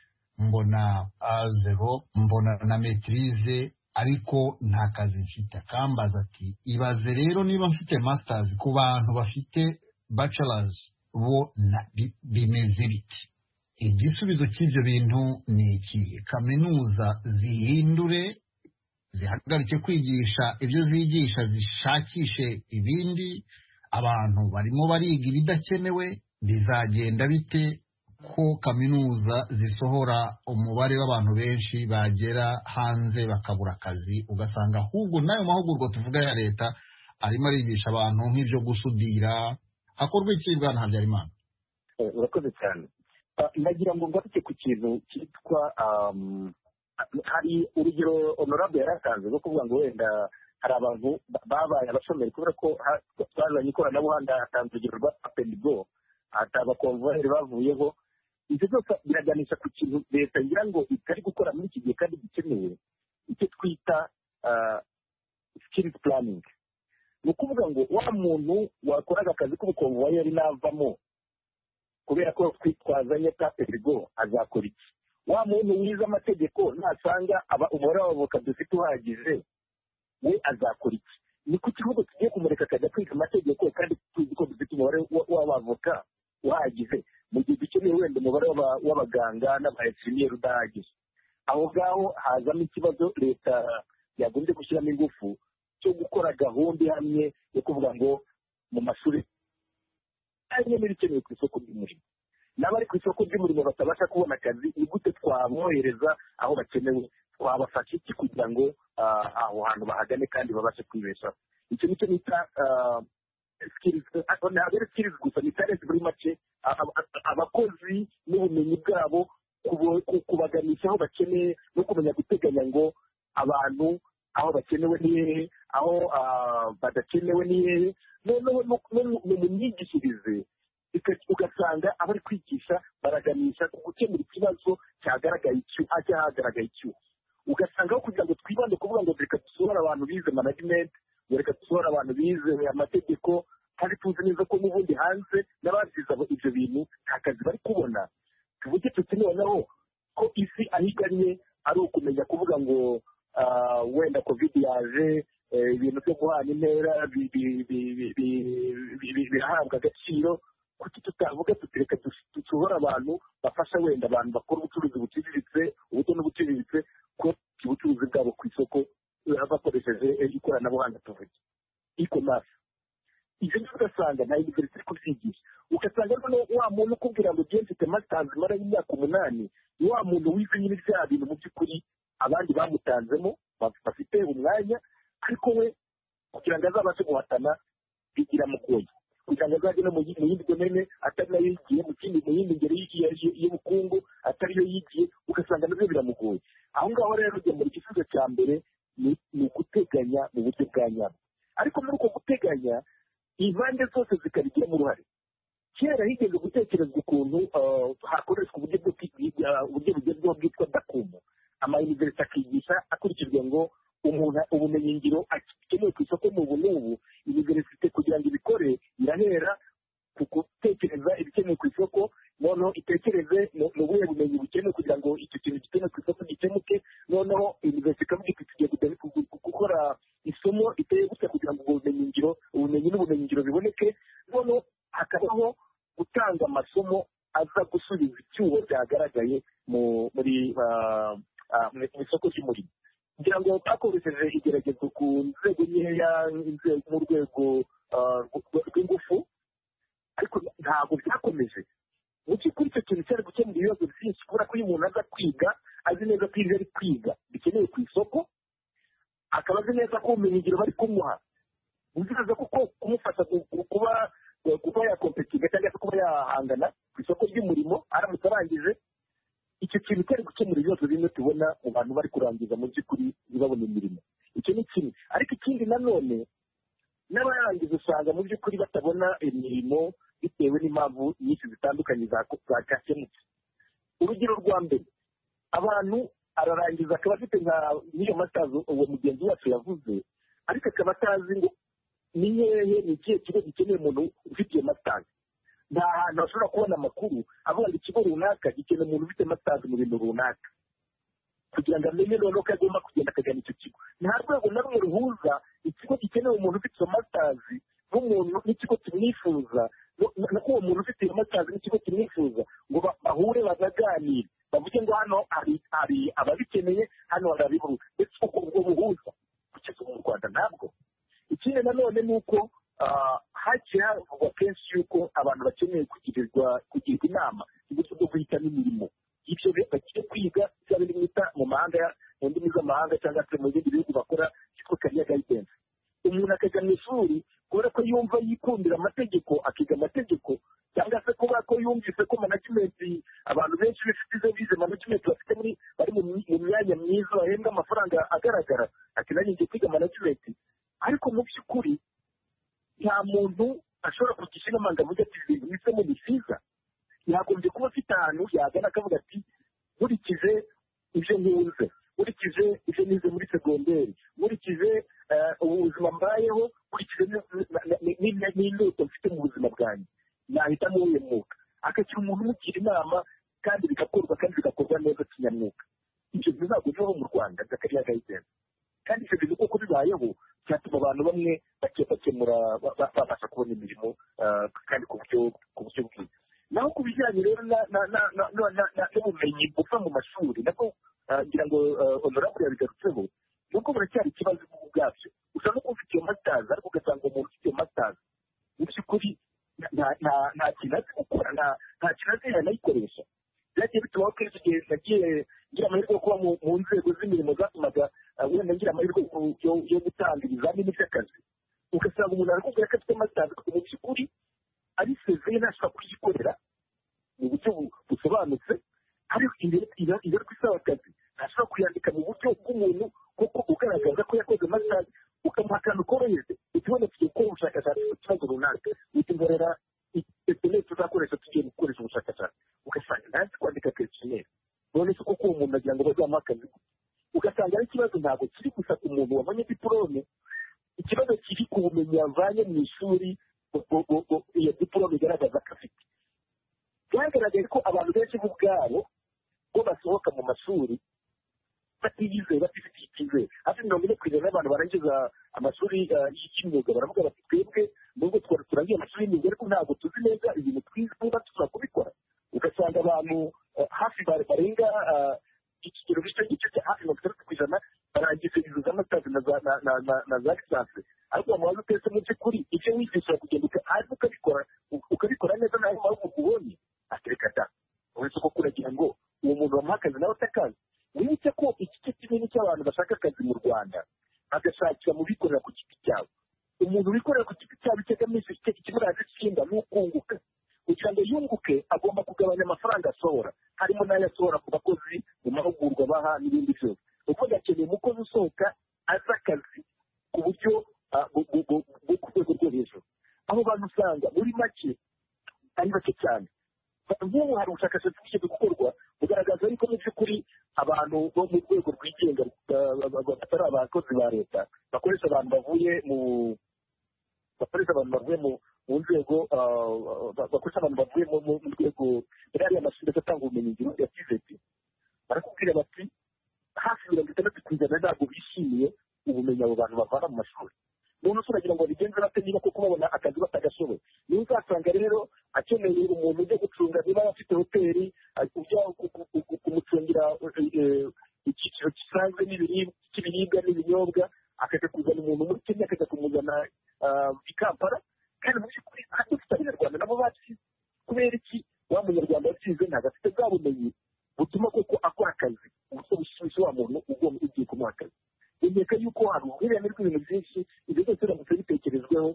mbona azero mbona na metirize ariko nta kazi mfite akambaza ati ibaze rero niba mfite masters ku bantu bafite bachelors bo bimeze biti igisubizo cy'ibyo bintu ni ikihe kaminuza zihindure zihagarike kwigisha ibyo zigisha zishakishe ibindi abantu barimo bariga ibidakenewe bizagenda bite ko kaminuza zisohora umubare w'abantu benshi bagera hanze bakabura akazi ugasanga ahubwo n'ayo mahugurwa tuvuga ya leta arimo arigisha abantu nk'ibyo gusudira hakorwa iki bwana Habyarimana urakoze cyane ndagira ngo ngaruke ku kintu cyitwa hari urugero honorable yaratanze rwo kuvuga ngo wenda hari abantu babaye abashomeri kubera ko twazanye ikoranabuhanga hatanze urugero rwa apendigo ati abakonvoyeri bavuyeho ibyo byose biraganisha ku kintu leta ngira ngo itari gukora muri iki gihe kandi gikenewe, icyo twita skills planning. Ni ukuvuga ngo wa muntu wakoraga akazi k'ubukonvuwayeri navamo kubera ko twitwazanye taperigo azakora iki? Wa muntu wize amategeko nasanga umubare w'abavoka dufite uhagije we azakora iki? Ni ku kivugo tugiye kumureka akajya kwiga amategeko kandi tuzi ko dufite umubare w'abavoka uhagije mu gihe dukeneye wenda umubare w'abaganga n'abaenjeniyeri udahagije. Aho ngaho hazamo ikibazo leta yagombye gushyiramo ingufu cyo gukora gahunda ihamye yo kuvuga ngo mu mashuri harimo ibikenewe ku isoko ry'umurimo, n'abari ku isoko ry'umurimo batabasha kubona akazi, ni gute twabohereza aho bakenewe, twabafasha iki kugira ngo aho hantu bahagane kandi babashe kwibeshaho. Icyo nicyo nita ntabwo ari skills gusa, ni talent muri make, abakozi n'ubumenyi bwabo kubaganisha aho bakeneye no kumenya guteganya ngo abantu aho bakenewe ni hehe, aho badakenewe ni hehe. Noneho mu myigishirize ugasanga abari kwigisha baraganisha ku gukemura ikibazo cyagaragaye icyo ajya hagaragaye icyuho. Ugasanga aho kugira ngo twibande kuvuga ngo reka dusohora abantu bize management, reka dusohora abantu bize amategeko, kandi tuzi neza ko n'ubundi hanze n'abazize ibyo bintu nta kazi bari kubona. Tuvuge tuti noneho ko isi aho igannye ari ukumenya kuvuga ngo wenda covid yaje, ibintu byo guhana intera birahabwa agaciro, kuki tutavuga tutireka dusohora abantu bafasha wenda abantu bakora ubucuruzi buciriritse, ubuto n'ubuciriritse, ko ubucuruzi bwabo ku isoko bakoresheje ikoranabuhanga, tuvuge e-commerce. Ibyo ngibyo ugasanga nta university iri kubyigisha. Ugasanga noneho wa muntu ukubwira ngo ugiye mfite masters mara y'imyaka umunani, ni wa muntu wize nyine bya bintu mu by'ukuri abandi bamutanzemo bafite umwanya, ariko we kugira ngo azabashe guhatana bigira mugoye, kugira ngo azajye no mu yindi domene atari nayo yigiye, mu kindi mu yindi ngeri y'ubukungu atari yo yigiye, ugasanga nabyo biramugoye. Aho ngaho rero ujya muri igisubizo cya mbere ni uguteganya mu buryo bwa nyabwo. Ariko muri uko guteganya impande zose zikabigiramo uruhare. Kera higeze gutekerezwa ukuntu hakoreshwa uburyo bugezweho bwitwa dakumu, amayuniverisite akigisha akurikijwe ngo umuntu ubumenyi ngiro akenewe ku isoko mu ubu n'ubu. Universite kugira ngo ibikore irahera ku gutekereza ibikenewe ku isoko, noneho itekereze mu buhe bumenyi bukenewe kugira ngo icyo kintu gikenewe ku isoko gikemuke. Noneho universite ikavuga iti tugiye gukora isomo iteye gutya kugira ngo ubwo bumenyi ngiro ubumenyi n'ubumenyi ngiro biboneke. Noneho hakabaho gutanga amasomo aza gusubiza icyuho byagaragaye muri mu isoko ry'umurimo. Kugira ngo bakoresheje igeragezwa ku nzego nkeya mu rwego rw'ingufu, ariko ntabwo byakomeje. Mu by'ukuri icyo kintu cyari gukemura ibibazo byinshi, kubera ko iyo umuntu aza kwiga azi neza ko ibyo ari kwiga bikenewe ku isoko, akaba azi neza ko ubumenyi ngiro bari kumuha buzibaza kuko kumufasha kuba kuba yakompetinga cyangwa se kuba yahangana ku isoko ry'umurimo aramutse arangije. Icyo kintu cyari gukemura ibibazo bimwe tubona mu bantu bari kurangiza mu by'ukuri ntibabone imirimo. Icyo ni kimwe. Ariko ikindi nanone, n'abarangiza usanga mu by'ukuri batabona imirimo bitewe n'impamvu nyinshi zitandukanye zakemutse. Urugero rwa mbere, abantu ararangiza akaba afite nk'iyo matazi uwo mugenzi wacu yavuze, ariko akaba atazi ngo ni hehe, ni ikihe kigo gikeneye umuntu ufite iyo matazi. Nta hantu bashobora kubona amakuru avuga ngo ikigo runaka gikeneye umuntu ufite matazi mu bintu runaka, kugira ngo amenye noneho ko agomba kugenda akagana icyo kigo. Nta rwego na rumwe ruhuza ikigo gikeneye umuntu ufite iyo matazi n'umuntu n'ikigo kimwifuza, nako uwo muntu ufite iyo matazi n'ikigo kimwifuza ngo bahure banaganire, bavuge ngo hano hari ababikeneye, hano hari abibura, ndetse ubwo buhuza kugeza ubu mu Rwanda ntabwo. Ikindi nanone ni uko hagiye havugwa kenshi yuko abantu bakeneye kugirirwa kugirwa inama uburyo bwo guhitamo imirimo y'ibyo bagiye kwiga, cyangwa bita mu mahanga, mu ndimi z'amahanga cyangwa se mu bindi bihugu bakora cyitwa career guidance. Umuntu akajya mu ishuri kubera ko yumva yikundira amategeko, akiga amategeko, cyangwa se kuba ko yumvise ko management abantu benshi bafite izo bize management bafite muri bari mu myanya myiza bahembwa amafaranga agaragara, ati nanjye ngiye kwiga management. Ariko mu by'ukuri nta muntu ashobora kugisha inama ngo avuge ati ibintu bisemo ni byiza. yagombye kuba afite ahantu yagana akavuga ati nkurikije ibyo nkunze, nkurikije ibyo nize muri segonderi, nkurikije ubuzima mbayeho, nkurikije n'indoto mfite mu buzima bwanjye, nahitamo uyu mwuga. Akagira umuntu umugira inama kandi bigakorwa kandi bigakorwa neza kinyamwuga. Ibyo ntabwo bibaho mu Rwanda by'akariya gayidensi, kandi ibyo bintu koko bibayeho byatuma abantu bamwe bakemura babasha kubona imirimo kandi ku buryo bwiza. Naho ku bijyanye rero n'ubumenyi buva mu mashuri nabwo ngira ngo honorable yabigarutseho, nubwo buracyari ikibazo ubwabyo. Ushobora no kuba ufite iyo masitazi ariko ugasanga umuntu ufite iyo masitazi mu by'ukuri nta kintu azi gukora, nta kintu azi yanayikoresha. Byagiye bituma kenshi igihe nagiye ngira amahirwe yo kuba mu nzego z'imirimo zatumaga wenda ngira amahirwe yo gutanga ibizamini by'akazi, ugasanga umuntu arakubwira ko afite masitazi mu by'ukuri ari sezeye ntashobora kuyikorera mu buryo busobanutse, ariko imbere ku isaba akazi ntashobora kuyandika mu buryo bw'umuntu kuko ugaragaza ko yakoze masitazi, ukamuha akantu koroheze utubona tugiye gukora ubushakashatsi ku kibazo runaka, utumborera interineti tuzakoresha tugiye gukoresha ubushakashatsi, ugasanga ntazi kwandika kesiyoneri. None se koko uwo muntu agira ngo bazamuhe akazi, ugasanga ari ikibazo ntabwo kiri gusa ku muntu wabonye diporome, ikibazo kiri ku bumenyi yavanye mu ishuri iyo diporome igaragaza ko afite. Byagaragaye ko abantu benshi bo ubwabo bo basohoka mu mashuri batiyizeye, batifitiye icyizere. Hafi mirongo ine ku ijana y'abantu barangiza amashuri y'imyuga baravuga bati twebwe nubwo turangiye amashuri y'imyuga ariko ntabwo tuzi neza ibintu twize niba tushobora kubikora. Ugasanga abantu hafi barenga ikigero gito gito cya hafi mirongo itandatu ku ijana barangiza izo za masitazi na za lisansi, ariko wamubaza utese mu by'ukuri ibyo wigisha kugenda azi ukabikora ukabikora neza nawe mahugurwa ubonye atereka da. Uretse ko kuragira ngo uwo muntu wamuha akazi nawe atakazi. Wibuke ko igice kinini cy'abantu bashaka akazi mu Rwanda agashakira mu bikorera ku giti cyabo. Umuntu wikorera ku giti cyabo icyegamije ikimuraza ishinga ni ukunguka. Kugira ngo yunguke agomba kugabanya amafaranga asohora, harimo n'ayo asohora ku bakozi mu mahugurwa baha n'ibindi byose. Uko gakeneye umukozi usohoka azi akazi ku buryo bwo ku rwego rwo hejuru. Aho bantu usanga muri make ari bake cyane. Nk'ubu hari ubushakashatsi bugiye gukorwa bugaragaza yuko mu by'ukuri abantu bo mu rwego rwigenga batari abakozi ba leta bakoresha abantu bavuye mu bakoresha abantu bavuye mu nzego bakoresha abantu bavuye mu rwego rwariya mashuri atanga ubumenyi ngiro ya tiveti, barakubwira bati hafi mirongo itandatu ku ijana ntabwo bishimiye ubumenyi abo bantu bavana mu mashuri. Umuntu usuragira ngo bigenze bate niba koko babona akazi batagashoboye. Niyo uzasanga rero akeneye umuntu ujya gucunga niba afite hoteli, ujya kumucungira icyiciro gisanzwe cy'ibiribwa n'ibinyobwa, akajya kuzana umuntu muri Kenya akajya kumuzana i Kampala, kandi mu by'ukuri dufite abanyarwanda nabo bacize. Kubera iki? Wa munyarwanda wacize ntabwo afite bwa bumenyi butuma koko akora akazi ubuso bushyushye wa muntu ugomba ugiye kumuha akazi. Nkeka yuko hari ubwirane bw'ibintu byinshi, ibyo byose biramutse bitekerezweho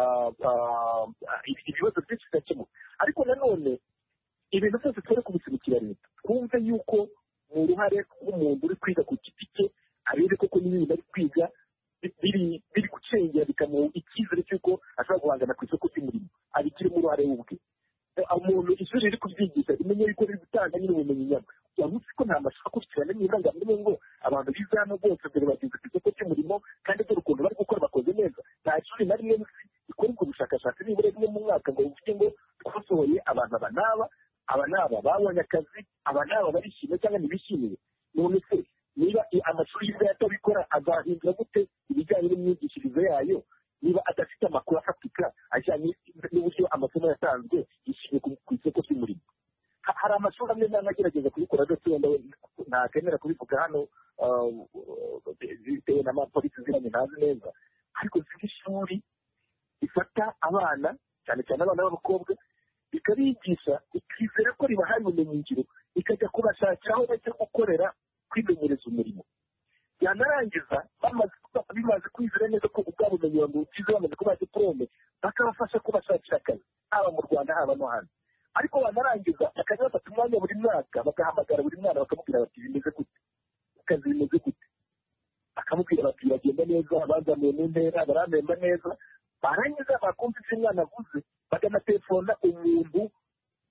ibibazo byinshi bigakemuka. Ariko nanone ibintu byose twere kubisubikira leta, twumve yuko mu ruhare rw'umuntu uri kwiga ku giti cye arebe koko n'ibintu ari kwiga biri gucengera bikamuha icyizere cy'uko ashobora guhangana ku isoko ry'umurimo, abigiremo uruhare ubwe. Umuntu ishuri riri kubyigisha rimenye yuko riri gutanga nyine ubumenyi nyabwo. Yavuze ko nta mashuri akurikirana n'irangamurimo ngo abantu bize hano bose mbere bageze ku isoko ry'umurimo, kandi dore ukuntu bari gukora bakoze neza. Nta shuri na rimwe rikora ubwo bushakashatsi nibura rimwe mu mwaka ngo bivuge ngo twasohoye abantu aba n'aba aba n'aba babonye akazi, aba n'aba barishimye cyangwa ntibishimiye. None se niba amashuri yize atabikora azahindura gute ibijyanye n'imyigishirize yayo niba adafite amakuru afatika ajyanye n'uburyo amasomo yatanzwe yishyuye ku isoko ry'umurimo? Hari amashuri amwe n'amwe agerageza kubikora ndetse wenda ntakemera kubivuga hano bitewe n'amapolisi ziranye ntazi neza, ariko ziri ishuri rifata abana cyane cyane abana b'abakobwa rikabigisha ikizera ko ribahaye ubumenyingiro, ikajya kubashakira aho bajya gukorera kwimenyereza umurimo. Byanarangiza bimaze kwizera neza ko ubwa bumenyi babugize bamaze kubaha diporome, bakabafasha kubashakira akazi haba mu Rwanda haba no hanze. Ariko banarangiza bakajya bafata umwanya buri mwaka bagahamagara buri mwana bakamubwira bati bimeze gute, akazi bimeze gute, bakamubwira bati bagenda neza, bazamuye mu ntera, baramemba neza. Barangiza bakumva icyo umwana avuze bakanatelefona umuntu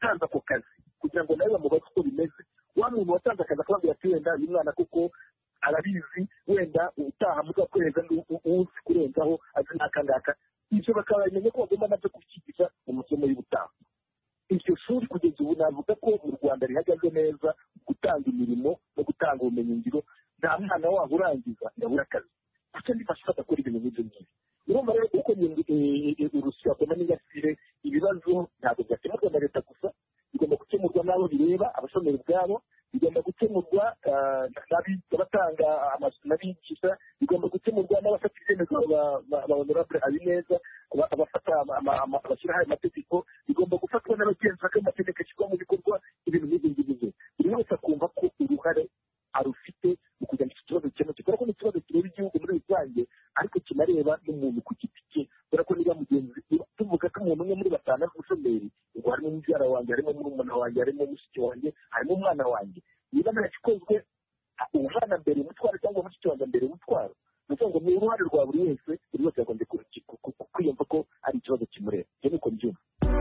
watanze ako kazi kugira ngo nawe bamubaze uko bimeze. Wa muntu watanze akazi akababwira ati wenda uyu mwana kuko arabizi wenda utaha muzakohereza uzi kurenzaho azi n'aka ngaka, ibyo bakabamenya ko bagomba nabyo kubishyikiza mu masomo y'ubutaha. Iryo shuri kugeza ubu navuga ko mu Rwanda rihagaze neza gutanga imirimo no gutanga ubumenyingiro, nta mwana wabo urangiza yabura akazi kuko ndifasha gukora ibintu nk'ibyo ngibyo. Urumva rero uko urusyo akoma n'ingasire, ibibazo ntabwo byakemurwa na leta gusa, bigomba gukemurwa n'abo bireba, abashomeri ubwabo, bigomba gukemurwa n'abatanga n'abigisha, bigomba gukemurwa n'abafata ibyemezo ba honorable Habineza, abafata abashyiraho ayo mategeko, bigomba gufatwa n'abagenzuza ko amategeko ashyirwa mu bikorwa, ibintu nk'ibyo ngibyo. Buri wese akumva ko uruhare arufite mu kugira ngo iki kibazo gikemuke, kubera ko ni ikibazo kireba igihugu muri rusange ariko kinareba n'umuntu ku giti cye, kubera ko niba mugenzi tuvuga ko umuntu umwe muri batanu ari umushomeri, ngo harimo mubyara wanjye, harimo murumuna wanjye, harimo mushiki wanjye, harimo umwana wanjye, niba ntakikozwe umwana mbere umutwaro cyangwa mushiki wanjye mbere umutwaro, ni ukuvuga ngo ni uruhare rwa buri wese, buri wese yagombye kwiyumva ko ari ikibazo kimureba. Ibyo ni uko mbyumva.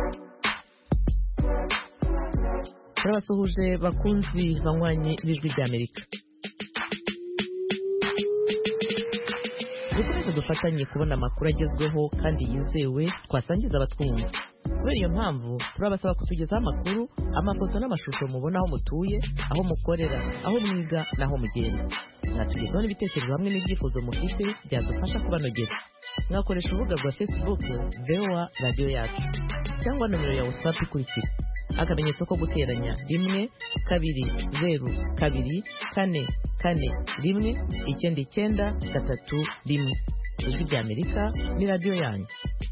turabasuhuje bakunzi banywanyi b'ijwi ry'Amerika. dukomeze dufatanye kubona amakuru agezweho kandi yizewe twasangiza abatwumva. kubera iyo mpamvu turabasaba kutugezaho amakuru, amafoto n'amashusho mubona aho mutuye, aho mukorera, aho mwiga n'aho mugenda. mwatugezaho n'ibitekerezo hamwe n'ibyifuzo mufite byadufasha kubanogera. mwakoresha urubuga rwa Facebook V O A radiyo yacu cyangwa nomero ya WhatsApp ikurikira: akamenyetso ko guteranya rimwe kabiri zeru kabiri kane kane rimwe icyenda icyenda gatatu rimwe. ijwi ry'Amerika ni radiyo yanyu.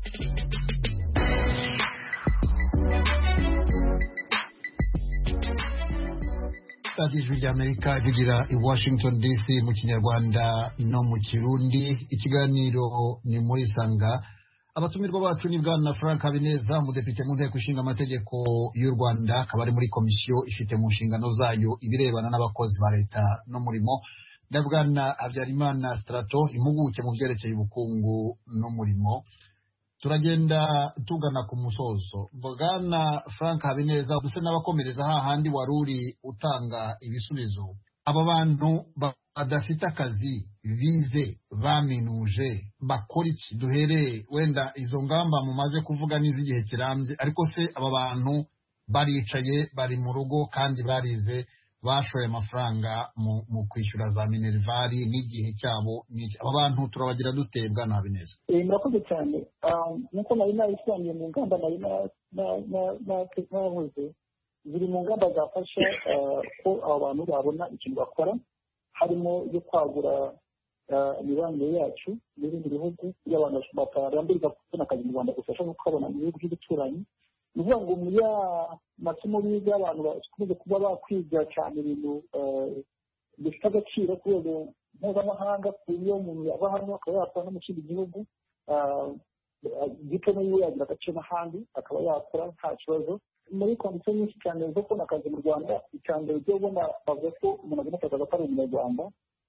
ijwi ry'Amerika rigira i Washington D C mu Kinyarwanda no mu Kirundi. Ikiganiro ni muri Sanga. Abatumirwa bacu ni Bwana Frank Habineza, umudepite mu nteko ishinga amategeko y'u Rwanda, akaba ari muri komisiyo ifite mu nshingano zayo ibirebana n'abakozi ba leta n'umurimo, na Bwana Habyarimana Strato, impuguke mu byerekeye ubukungu n'umurimo. Turagenda tugana ku musozo. Bwana Frank Habineza, duse n'abakomereza hahandi waruri utanga ibisubizo. Aba bantu badafite akazi, bize, baminuje, bakora iki? Duhere wenda izo ngamba mumaze kuvuga n'iz'igihe kirambye, ariko se aba bantu baricaye, bari mu rugo kandi barize, bashoye amafaranga mu, mu kwishyura za minervari n'igihe cyabo n'iki? Aba bantu turabagira dute Bwana Habineza? Eh, murakoze cyane. Nk'uko nari nabisobanuye mu ngamba nari navuze, ziri mu ngamba zafasha ko abo bantu babona ikintu bakora, harimo yo kwagura imibanire yacu n'ibindi bihugu, iyo abantu batarambirwa kubona akazi mu Rwanda gufasha no kubona mu bihugu by'ibituranyi. Ni ukuvuga ngo muri ya masomo biga abantu bakunze kuba bakwiga cyane ibintu bifite agaciro ku rwego mpuzamahanga, ku buryo umuntu yava hano akaba yakora no mu kindi gihugu, diplome yiwe yagira agaciro n'ahandi akaba yakora nta kibazo. Muri kondisiyo nyinshi cyane zo kubona akazi mu Rwanda, icya mbere cyo ubona bavuga ko umuntu agomba akazi atari umunyarwanda,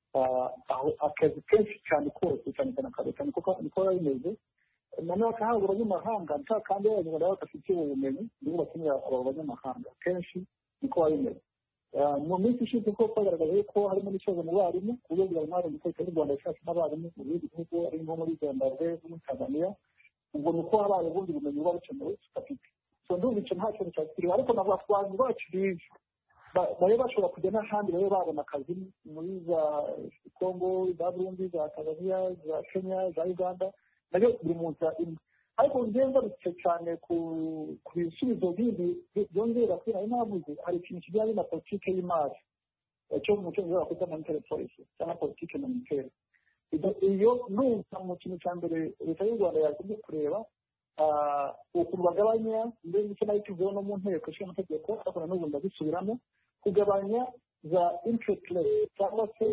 akazi kenshi cyane kose cyane cyane akareka niko biba bimeze. Noneho akahabwa abanyamahanga, nta kandi abanyarwanda badafite ubumenyi nibo bakenera abo banyamahanga, kenshi niko biba bimeze. Mu minsi ishize ko twagaragaje ko harimo n'ikibazo mu barimu, ku buryo bwa mwari umutekano w'u Rwanda yashatse n'abarimu mu bindi bihugu, ari nko muri Zimbabwe, muri Tanzania. Ubwo ni uko habaye ubundi bumenyi buba bukenewe tudafite. So ndumva icyo nta kintu cyakiriwe, ariko nabo abantu bacu bize babe bashobora kujya n'ahandi babe babona akazi muri za Kongo, za Burundi, za Tanzania, za Kenya, za Uganda, nabyo biri mu nzira imwe. Ariko ngenda bitse cyane ku bisubizo bindi byongera kuri nayo navuze, hari ikintu kijyanye na politike y'imari cyo mu cyongereza bakwita monetary policy cyangwa politike monetaire. Iyo numva mu kintu cya mbere leta y'u Rwanda yagombye kureba ukuntu bagabanya, mbere icyo nayo kivuyeho no mu nteko ishinga amategeko, ariko na n'ubu ndabisubiramo, kugabanya za interest rate cyangwa se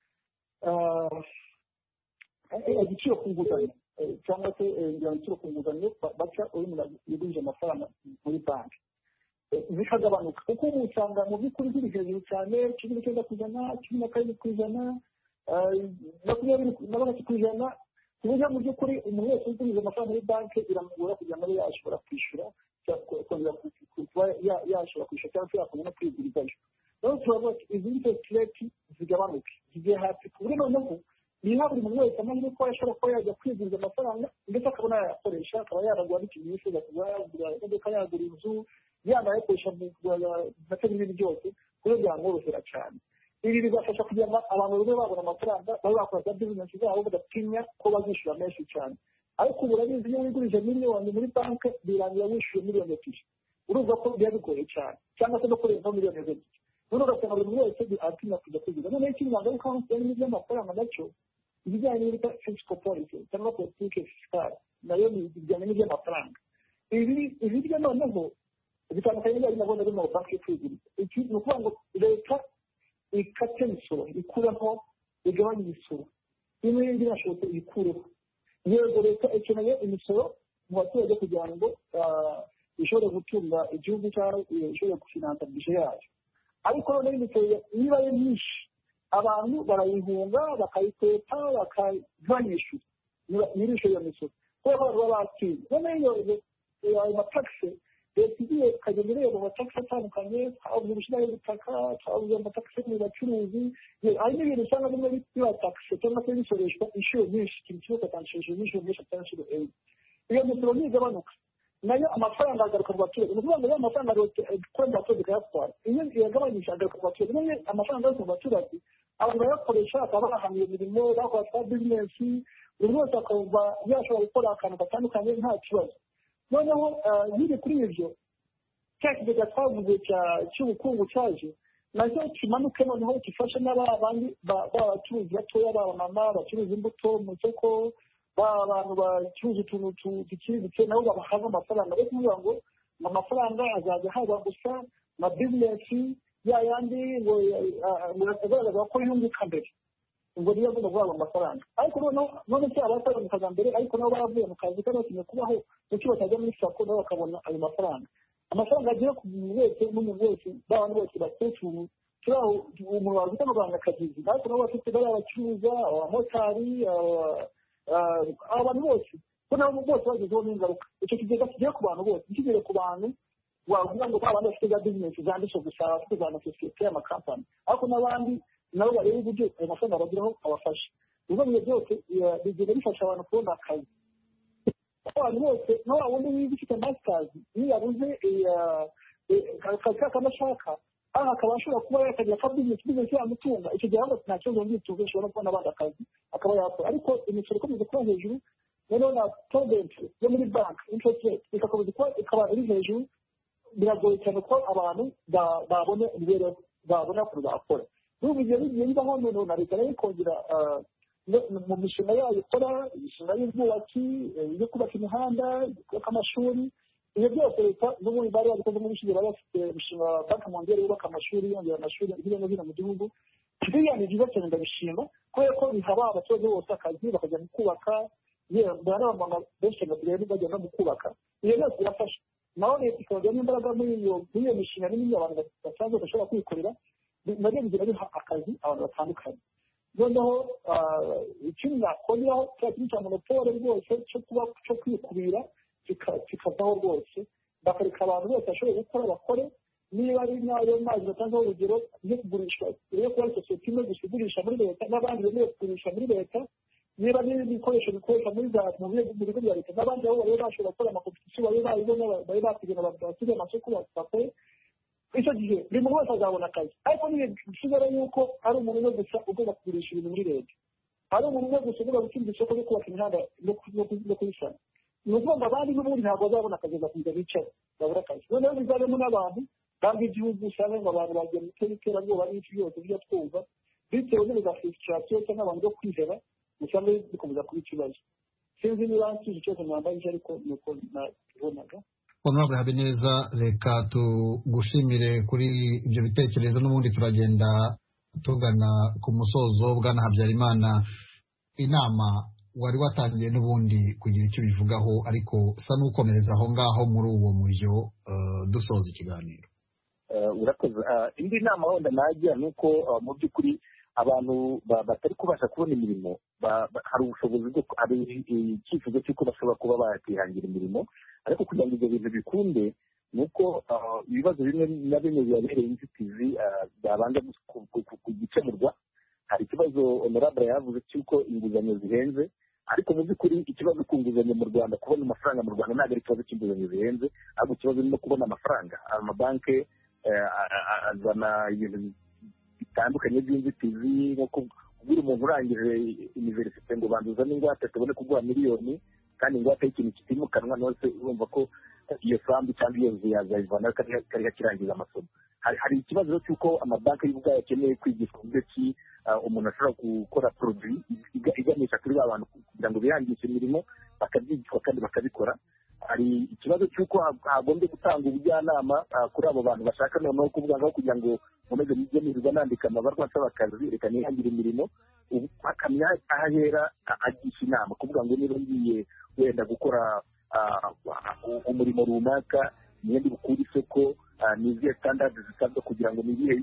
igiciro ku nguzanyo cyangwa se igiciro ku nguzanyo baca urimo yigurije amafaranga muri banki zikagabanuka, kuko ubu usanga mu by'ukuri ziri hejuru cyane, cumi n'icyenda ku ijana, cumi na karindwi ku ijana, makumyabiri na gatatu ku ijana, ku buryo mu by'ukuri umuntu wese ugurije amafaranga muri banki biramugora kugira ngo abe yashobora kwishyura kongera kuba yashobora kwishyura cyangwa se yakongera no kwigurizayo. Rero turavuga ati izi interest rate zigabanuke zigiye hasi ku buryo noneho niba buri muntu wese amahirwe ko yashobora kuba yajya kwiguriza amafaranga ndetse akabona yayakoresha akaba yaragura n'ikintu yifuza kuba yagura imodoka yagura inzu yanayakoresha mu ndetse n'ibindi byose ku buryo byamworohera cyane. Ibi bigafasha kugira ngo abantu babe babona amafaranga babe bakora za bizinesi zabo badatinya ko bazishyura menshi cyane. Ariko ubu urabizi iyo wigurije miliyoni muri banki birangira wishyuye miliyoni ebyiri urumva ko biba bigoye cyane cyangwa se no kurenzaho miliyoni ebyiri. None ugasanga buri muntu wese atinya kujya kwigura. Noneho ikindi nagaruka n'iby'amafaranga nacyo ibijyanye n'ibita fiscal policy cyangwa politike fiscale nayo bijyanye n'iby'amafaranga. Ibi ibiryo noneho bitandukanye n'ibyo nabona ari mu banki yo kwiguriza. Iki ni ukuvuga ngo leta ikate imisoro ikuraho igabanya imisoro imwe y'indi irashobotse ikureho. Yego leta ikeneye imisoro mu baturage kugira ngo ishobore gutunga igihugu cyangwa ishobore gufinansa bije yayo, ariko noneho imisoro niba ari myinshi abantu barayihunga bakayiteka bakayishyura nyirisho iyo misoro kubera ko baba batsinze. Noneho ayo matakisi leta igiye ikagenda ireba amatakisi atandukanye, twavuze ubushyiraho y'ubutaka, twavuze amatakisi mu bacuruzi, hari n'ibintu usanga bimwe biba takisi cyangwa se bisoreshwa inshuro nyinshi, ikintu kimwe ugatangishije inshuro nyinshi cyangwa inshuro enye. Iyo misoro nigabanuka nayo amafaranga agaruka mu baturage. Ni ukuvuga ngo ya mafaranga kuri abaturage ikayatwara, iyo yagabanyije agaruka mu baturage. Noneho amafaranga yose mu baturage abantu bayakoresha bakaba bahangira imirimo bakora za bizinesi, buri wese akumva yashobora gukora akantu gatandukanye nta kibazo. Noneho nyine kuri ibyo cya kigega twavuze cy'ubukungu cyaje nacyo kimanuke noneho gifashe n'abandi b'abacuruzi batoya b'abamama bacuruza imbuto mu isoko, abantu bacuruza utuntu dukiri duke nabo babahabwa amafaranga. Ariko kuvuga ngo amafaranga azajya ahabwa gusa na bizinesi ya yandi ngo agaragaza ko yunguka mbere ubwo niyo agomba guhabwa amafaranga. Ariko noneho none se abatari mu kazi mbere ariko nabo baravuye mu kazi kandi bakeneye kubaho kuko batajya muri sako nabo bakabona ayo mafaranga. Amafaranga agiye ku muntu wese n'umuntu wese b'abantu bose batetse ubu turaho umuntu wazi ko n'abantu akagizi ariko nabo bafite bari abacuruza abamotari abantu bose ko nabo bose bagezeho n'ingaruka. Icyo kigega kigiye ku bantu bose kigere ku bantu wavuga ngo abantu bafite za bizinesi zanditse gusa bafite za amasosiyete y'amakampani, ariko n'abandi nabo bareba uburyo ayo mafaranga bagiraho abafasha. Ibigo bimwe byose bigenda bifasha abantu kubona akazi. Abantu bose nawe wundi wiga ufite masitazi iyo yabuze akazi k'akamashaka aha akaba ashobora kuba yakagira ka bizinesi bizinesi yamutunga, icyo gihe nta kibazo ngituze ashobora no kubona abandi akazi akaba yakora. Ariko imisoro ikomeza kuba hejuru noneho na todenti yo muri banki interest rate igakomeza kuba ikaba iri hejuru, biragoye cyane ko abantu babona imibereho babona ukuntu bakora. N'ubu igihe bigiye bibaho noneho na leta nayo ikongera mu mishinga yayo ikora imishinga y'ubwubatsi yo kubaka imihanda kubaka amashuri, ibyo byose leta n'ubundi bari babikoze muri iki gihe bari bafite imishinga banki mondiyari yubaka amashuri yongera amashuri hirya no hino mu gihugu. Biriya ni byiza cyane ndabishima kubera ko bihaba abaturage bose akazi bakajya mu kubaka, yewe n'abamama benshi basigaye bajya no mu kubaka. Iyo byose birafasha naho leta ikongera n'imbaraga muri iyo mishinga n'ibindi abantu basanzwe bashobora kwikorera nabyo bigira biha akazi abantu batandukanye. Noneho ikindi nakongeraho cya kintu cya monopole rwose cyo kuba cyo kwikubira kikavaho rwose bakareka abantu bose bashoboye gukora bakore. Niba ari n'ayo mazi batanzeho urugero yo kugurisha yo kuba sosiyete imwe gusa igurisha muri leta n'abandi bemerewe kugurisha muri leta, niba n'ibindi bikoresho bikoreshwa muri za mu bigo bya leta n'abandi aho bari bashobora gukora amakompetisiyo bari babibona bari bategera abatuye amasoko bakore. Icyo gihe buri muntu wese azabona akazi. Ariko ntibisigara yuko ari umuntu umwe gusa ugomba kugurisha ibintu muri leta, ari umuntu umwe gusa ugomba gutsinda isoko ryo kubaka imihanda no kuyisana. Ni ukuvuga ngo abandi n'ubundi ntabwo bazabona akazi bakunze bicara babura akazi. Noneho bizabemo n'abantu kandi igihugu usanga ngo abantu bagiye mu iterabwoba n'iki byose bijya twumva bitewe n'ibiza frustration cyangwa abantu byo kwiheba usanga bikomeza kuba ikibazo. Sinzi niba nsize cyose mwambaye ariko nuko nabonaga. Honorable Habineza, reka tugushimire kuri ibyo bitekerezo n'ubundi turagenda tugana ku musozo. Bwana Habyarimana, inama wari watangiye n'ubundi kugira icyo bivugaho ariko sa n'ukomereza aho ngaho muri uwo mujyo dusoza ikiganiro. Urakoze. Indi nama wenda najya ni uko mu by'ukuri abantu batari kubasha kubona imirimo hari ubushobozi bwo hari icyifuzo cy'uko bashobora kuba bakihangira imirimo ariko kugira ngo ibyo bintu bikunde ni uko ibibazo bimwe na bimwe bibabereye inzitizi byabanza gukemurwa. hari ikibazo honorable yavuze cy'uko inguzanyo zihenze, ariko mu by'ukuri ikibazo ku nguzanyo mu Rwanda, kubona amafaranga mu Rwanda ntabwo ari ikibazo cy'inguzanyo zihenze, ahubwo ikibazo ni no kubona amafaranga. amabanki azana ibintu bitandukanye by'inzitizi, nko kubwira umuntu urangije iniverisite ngo banduzane ingwate tubone kuguha miliyoni, kandi ingwate y'ikintu kitimukanwa, nose urumva ko iyo sambu cyangwa iyo nzu yazayivana kariya kirangiza amasomo. hari ikibazo cy'uko amabanki y'ubwayo akeneye kwigishwa uburyo ki umuntu ashobora gukora produit iganisha kuri ba bantu kugira ngo bihangishe imirimo, bakabyigishwa kandi bakabikora. hari ikibazo cy'uko hagombye gutanga ubujyanama kuri abo bantu bashaka noneho kuvuga ngo kugira ngo nkomeze mujye nirirwa nandika amabarwa nsaba akazi, reka nihangire imirimo, akamenya aho ahera agisha inama, kuvuga ngo niba ngiye wenda gukora umurimo runaka, niyo bukura isoko, ni izihe standard zisabwa kugira ngo nibihe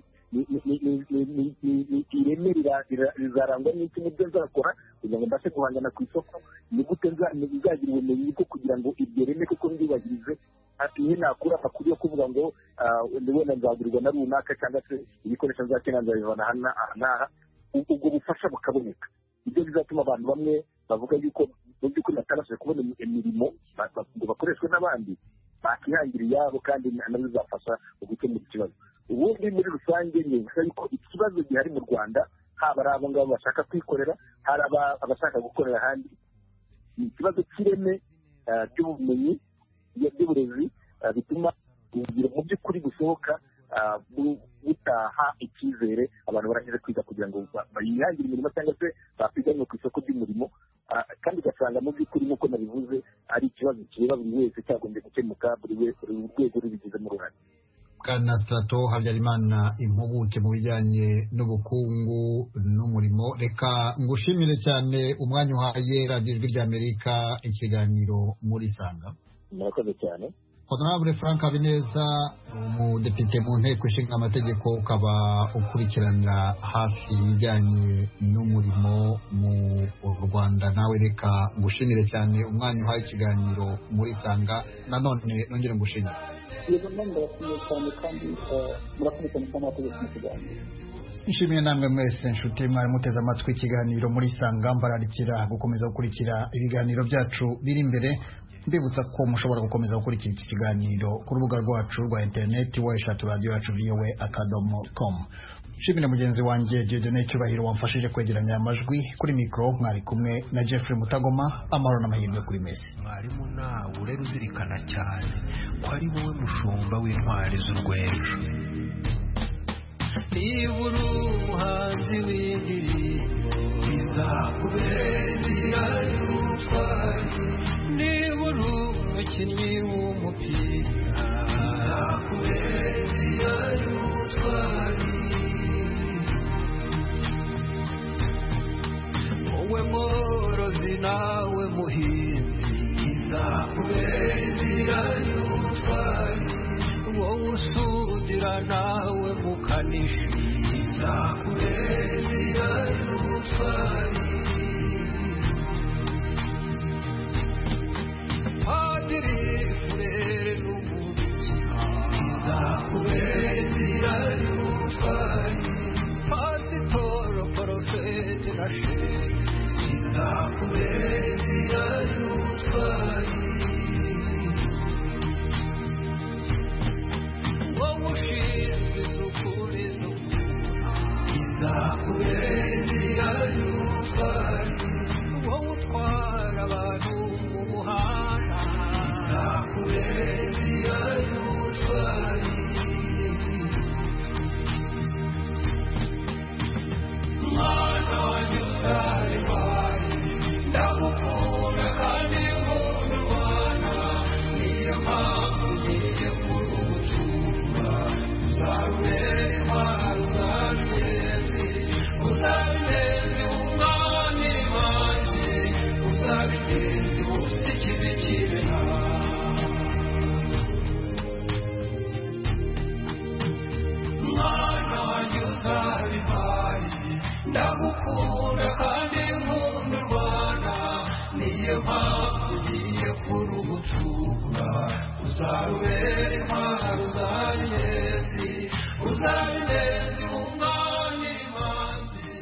ireme rizarangwa n'iki mu byo nzakora kugira ngo mbashe guhangana ku isoko, ni gute nzagira ubumenyi bwo kugira ngo iryo reme kuko nzubahirize. iyo nakura amakuru yo kuvuga ngo wenda nzagurirwa na runaka cyangwa se ibikoresho nzakenera nzabibona aha n'aha, ubwo bufasha bukaboneka. ibyo bizatuma abantu bamwe bavuga yuko mu by'ukuri batabashije kubona imirimo ngo bakoreshwe n'abandi, bakihangira iyabo kandi nabyo bizafasha mu gukemura ikibazo. ubundi muri rusange nyibuka yuko ikibazo gihari mu Rwanda, haba ari abo ngabo bashaka kwikorera, hari abashaka gukorera ahandi, ni ikibazo cy'ireme ry'ubumenyi by'uburezi bituma ubugira mu by'ukuri gusohoka butaha icyizere abantu barangije kwiga kugira ngo bayihangire imirimo cyangwa se bapiganwe ku isoko ry'umurimo, kandi ugasanga mu by'ukuri nk'uko nabivuze ari ikibazo kireba buri wese cyagombye gukemuka, buri wese buri rwego rubigizemo uruhare. Bwana Straton Habyarimana, impuguke mu bijyanye n'ubukungu n'umurimo, reka ngushimire cyane umwanya uhaye radiyo ijwi ry'Amerika ikiganiro muri Sanga. Murakoze cyane. Honorable Frank Habineza, umudepite mu nteko ishinga amategeko, ukaba ukurikiranira hafi ibijyanye n'umurimo mu Rwanda, nawe reka ngushimire cyane umwanya uhaye ikiganiro muri Sanga. Nanone nongere ngushimire. yego nanone ndabashimiye cyane kandi murakoze cyane cyane amategeko mu kiganiro. Nshimiye namwe mwese nshuti mwari muteze amatwi ikiganiro muri Sanga, mbararikira gukomeza gukurikira ibiganiro byacu biri imbere, mbibutsa ko mushobora gukomeza gukurikira iki kiganiro ku rubuga rwacu rwa interineti wa eshatu radiyo yacu voa akadomo com. Nshimire mugenzi wanjye Dieudonné Cyubahiro wamfashije kwegeranya amajwi. Kuri mikoro mwari kumwe na Jeffrey Mutagoma. Amahoro n'amahirwe kuri mesi. Mwarimu nawe urera uzirikana cyane ko ari wowe mushumba w'intwari z'urwejo. Niba uri umuhanzi w'indirimbo izakubera inzira y'ubutwari, niba uri umukinnyi w'umupira izakubera inzira y'ubutwari, wowe mworozi nawe muhinzi izakubera inzira y'ubutwari, wowe usudira nawe mukanishi izakubera inzira y'ubutwari, padiri furere n'umubikira izakubera inzira y'ubutwari, pasitoro porofete na shehe izakubera inzira y'ubutwari, wowe ushinzwe isukuri n'ubuzima izakubera inzira y'ubutwari, wowe utwara abantu mu muhanda izakubera inzira y'ubutwari, mwana wanjye uzabibare ndagukunda kandi nkunda u Rwanda, niyo mpamvu ugiye kurugutura, uzarubera intwaro uzabigezi, uzabigezi umwami wanjye, uzabigezi ubusa ikibi kibera, mwana wanjye uzabibare ndagukunda kandi nkunda u Rwanda, niyo mpamvu ugiye kurugutura. uzarubera intwaro uzabinezi uzabinezi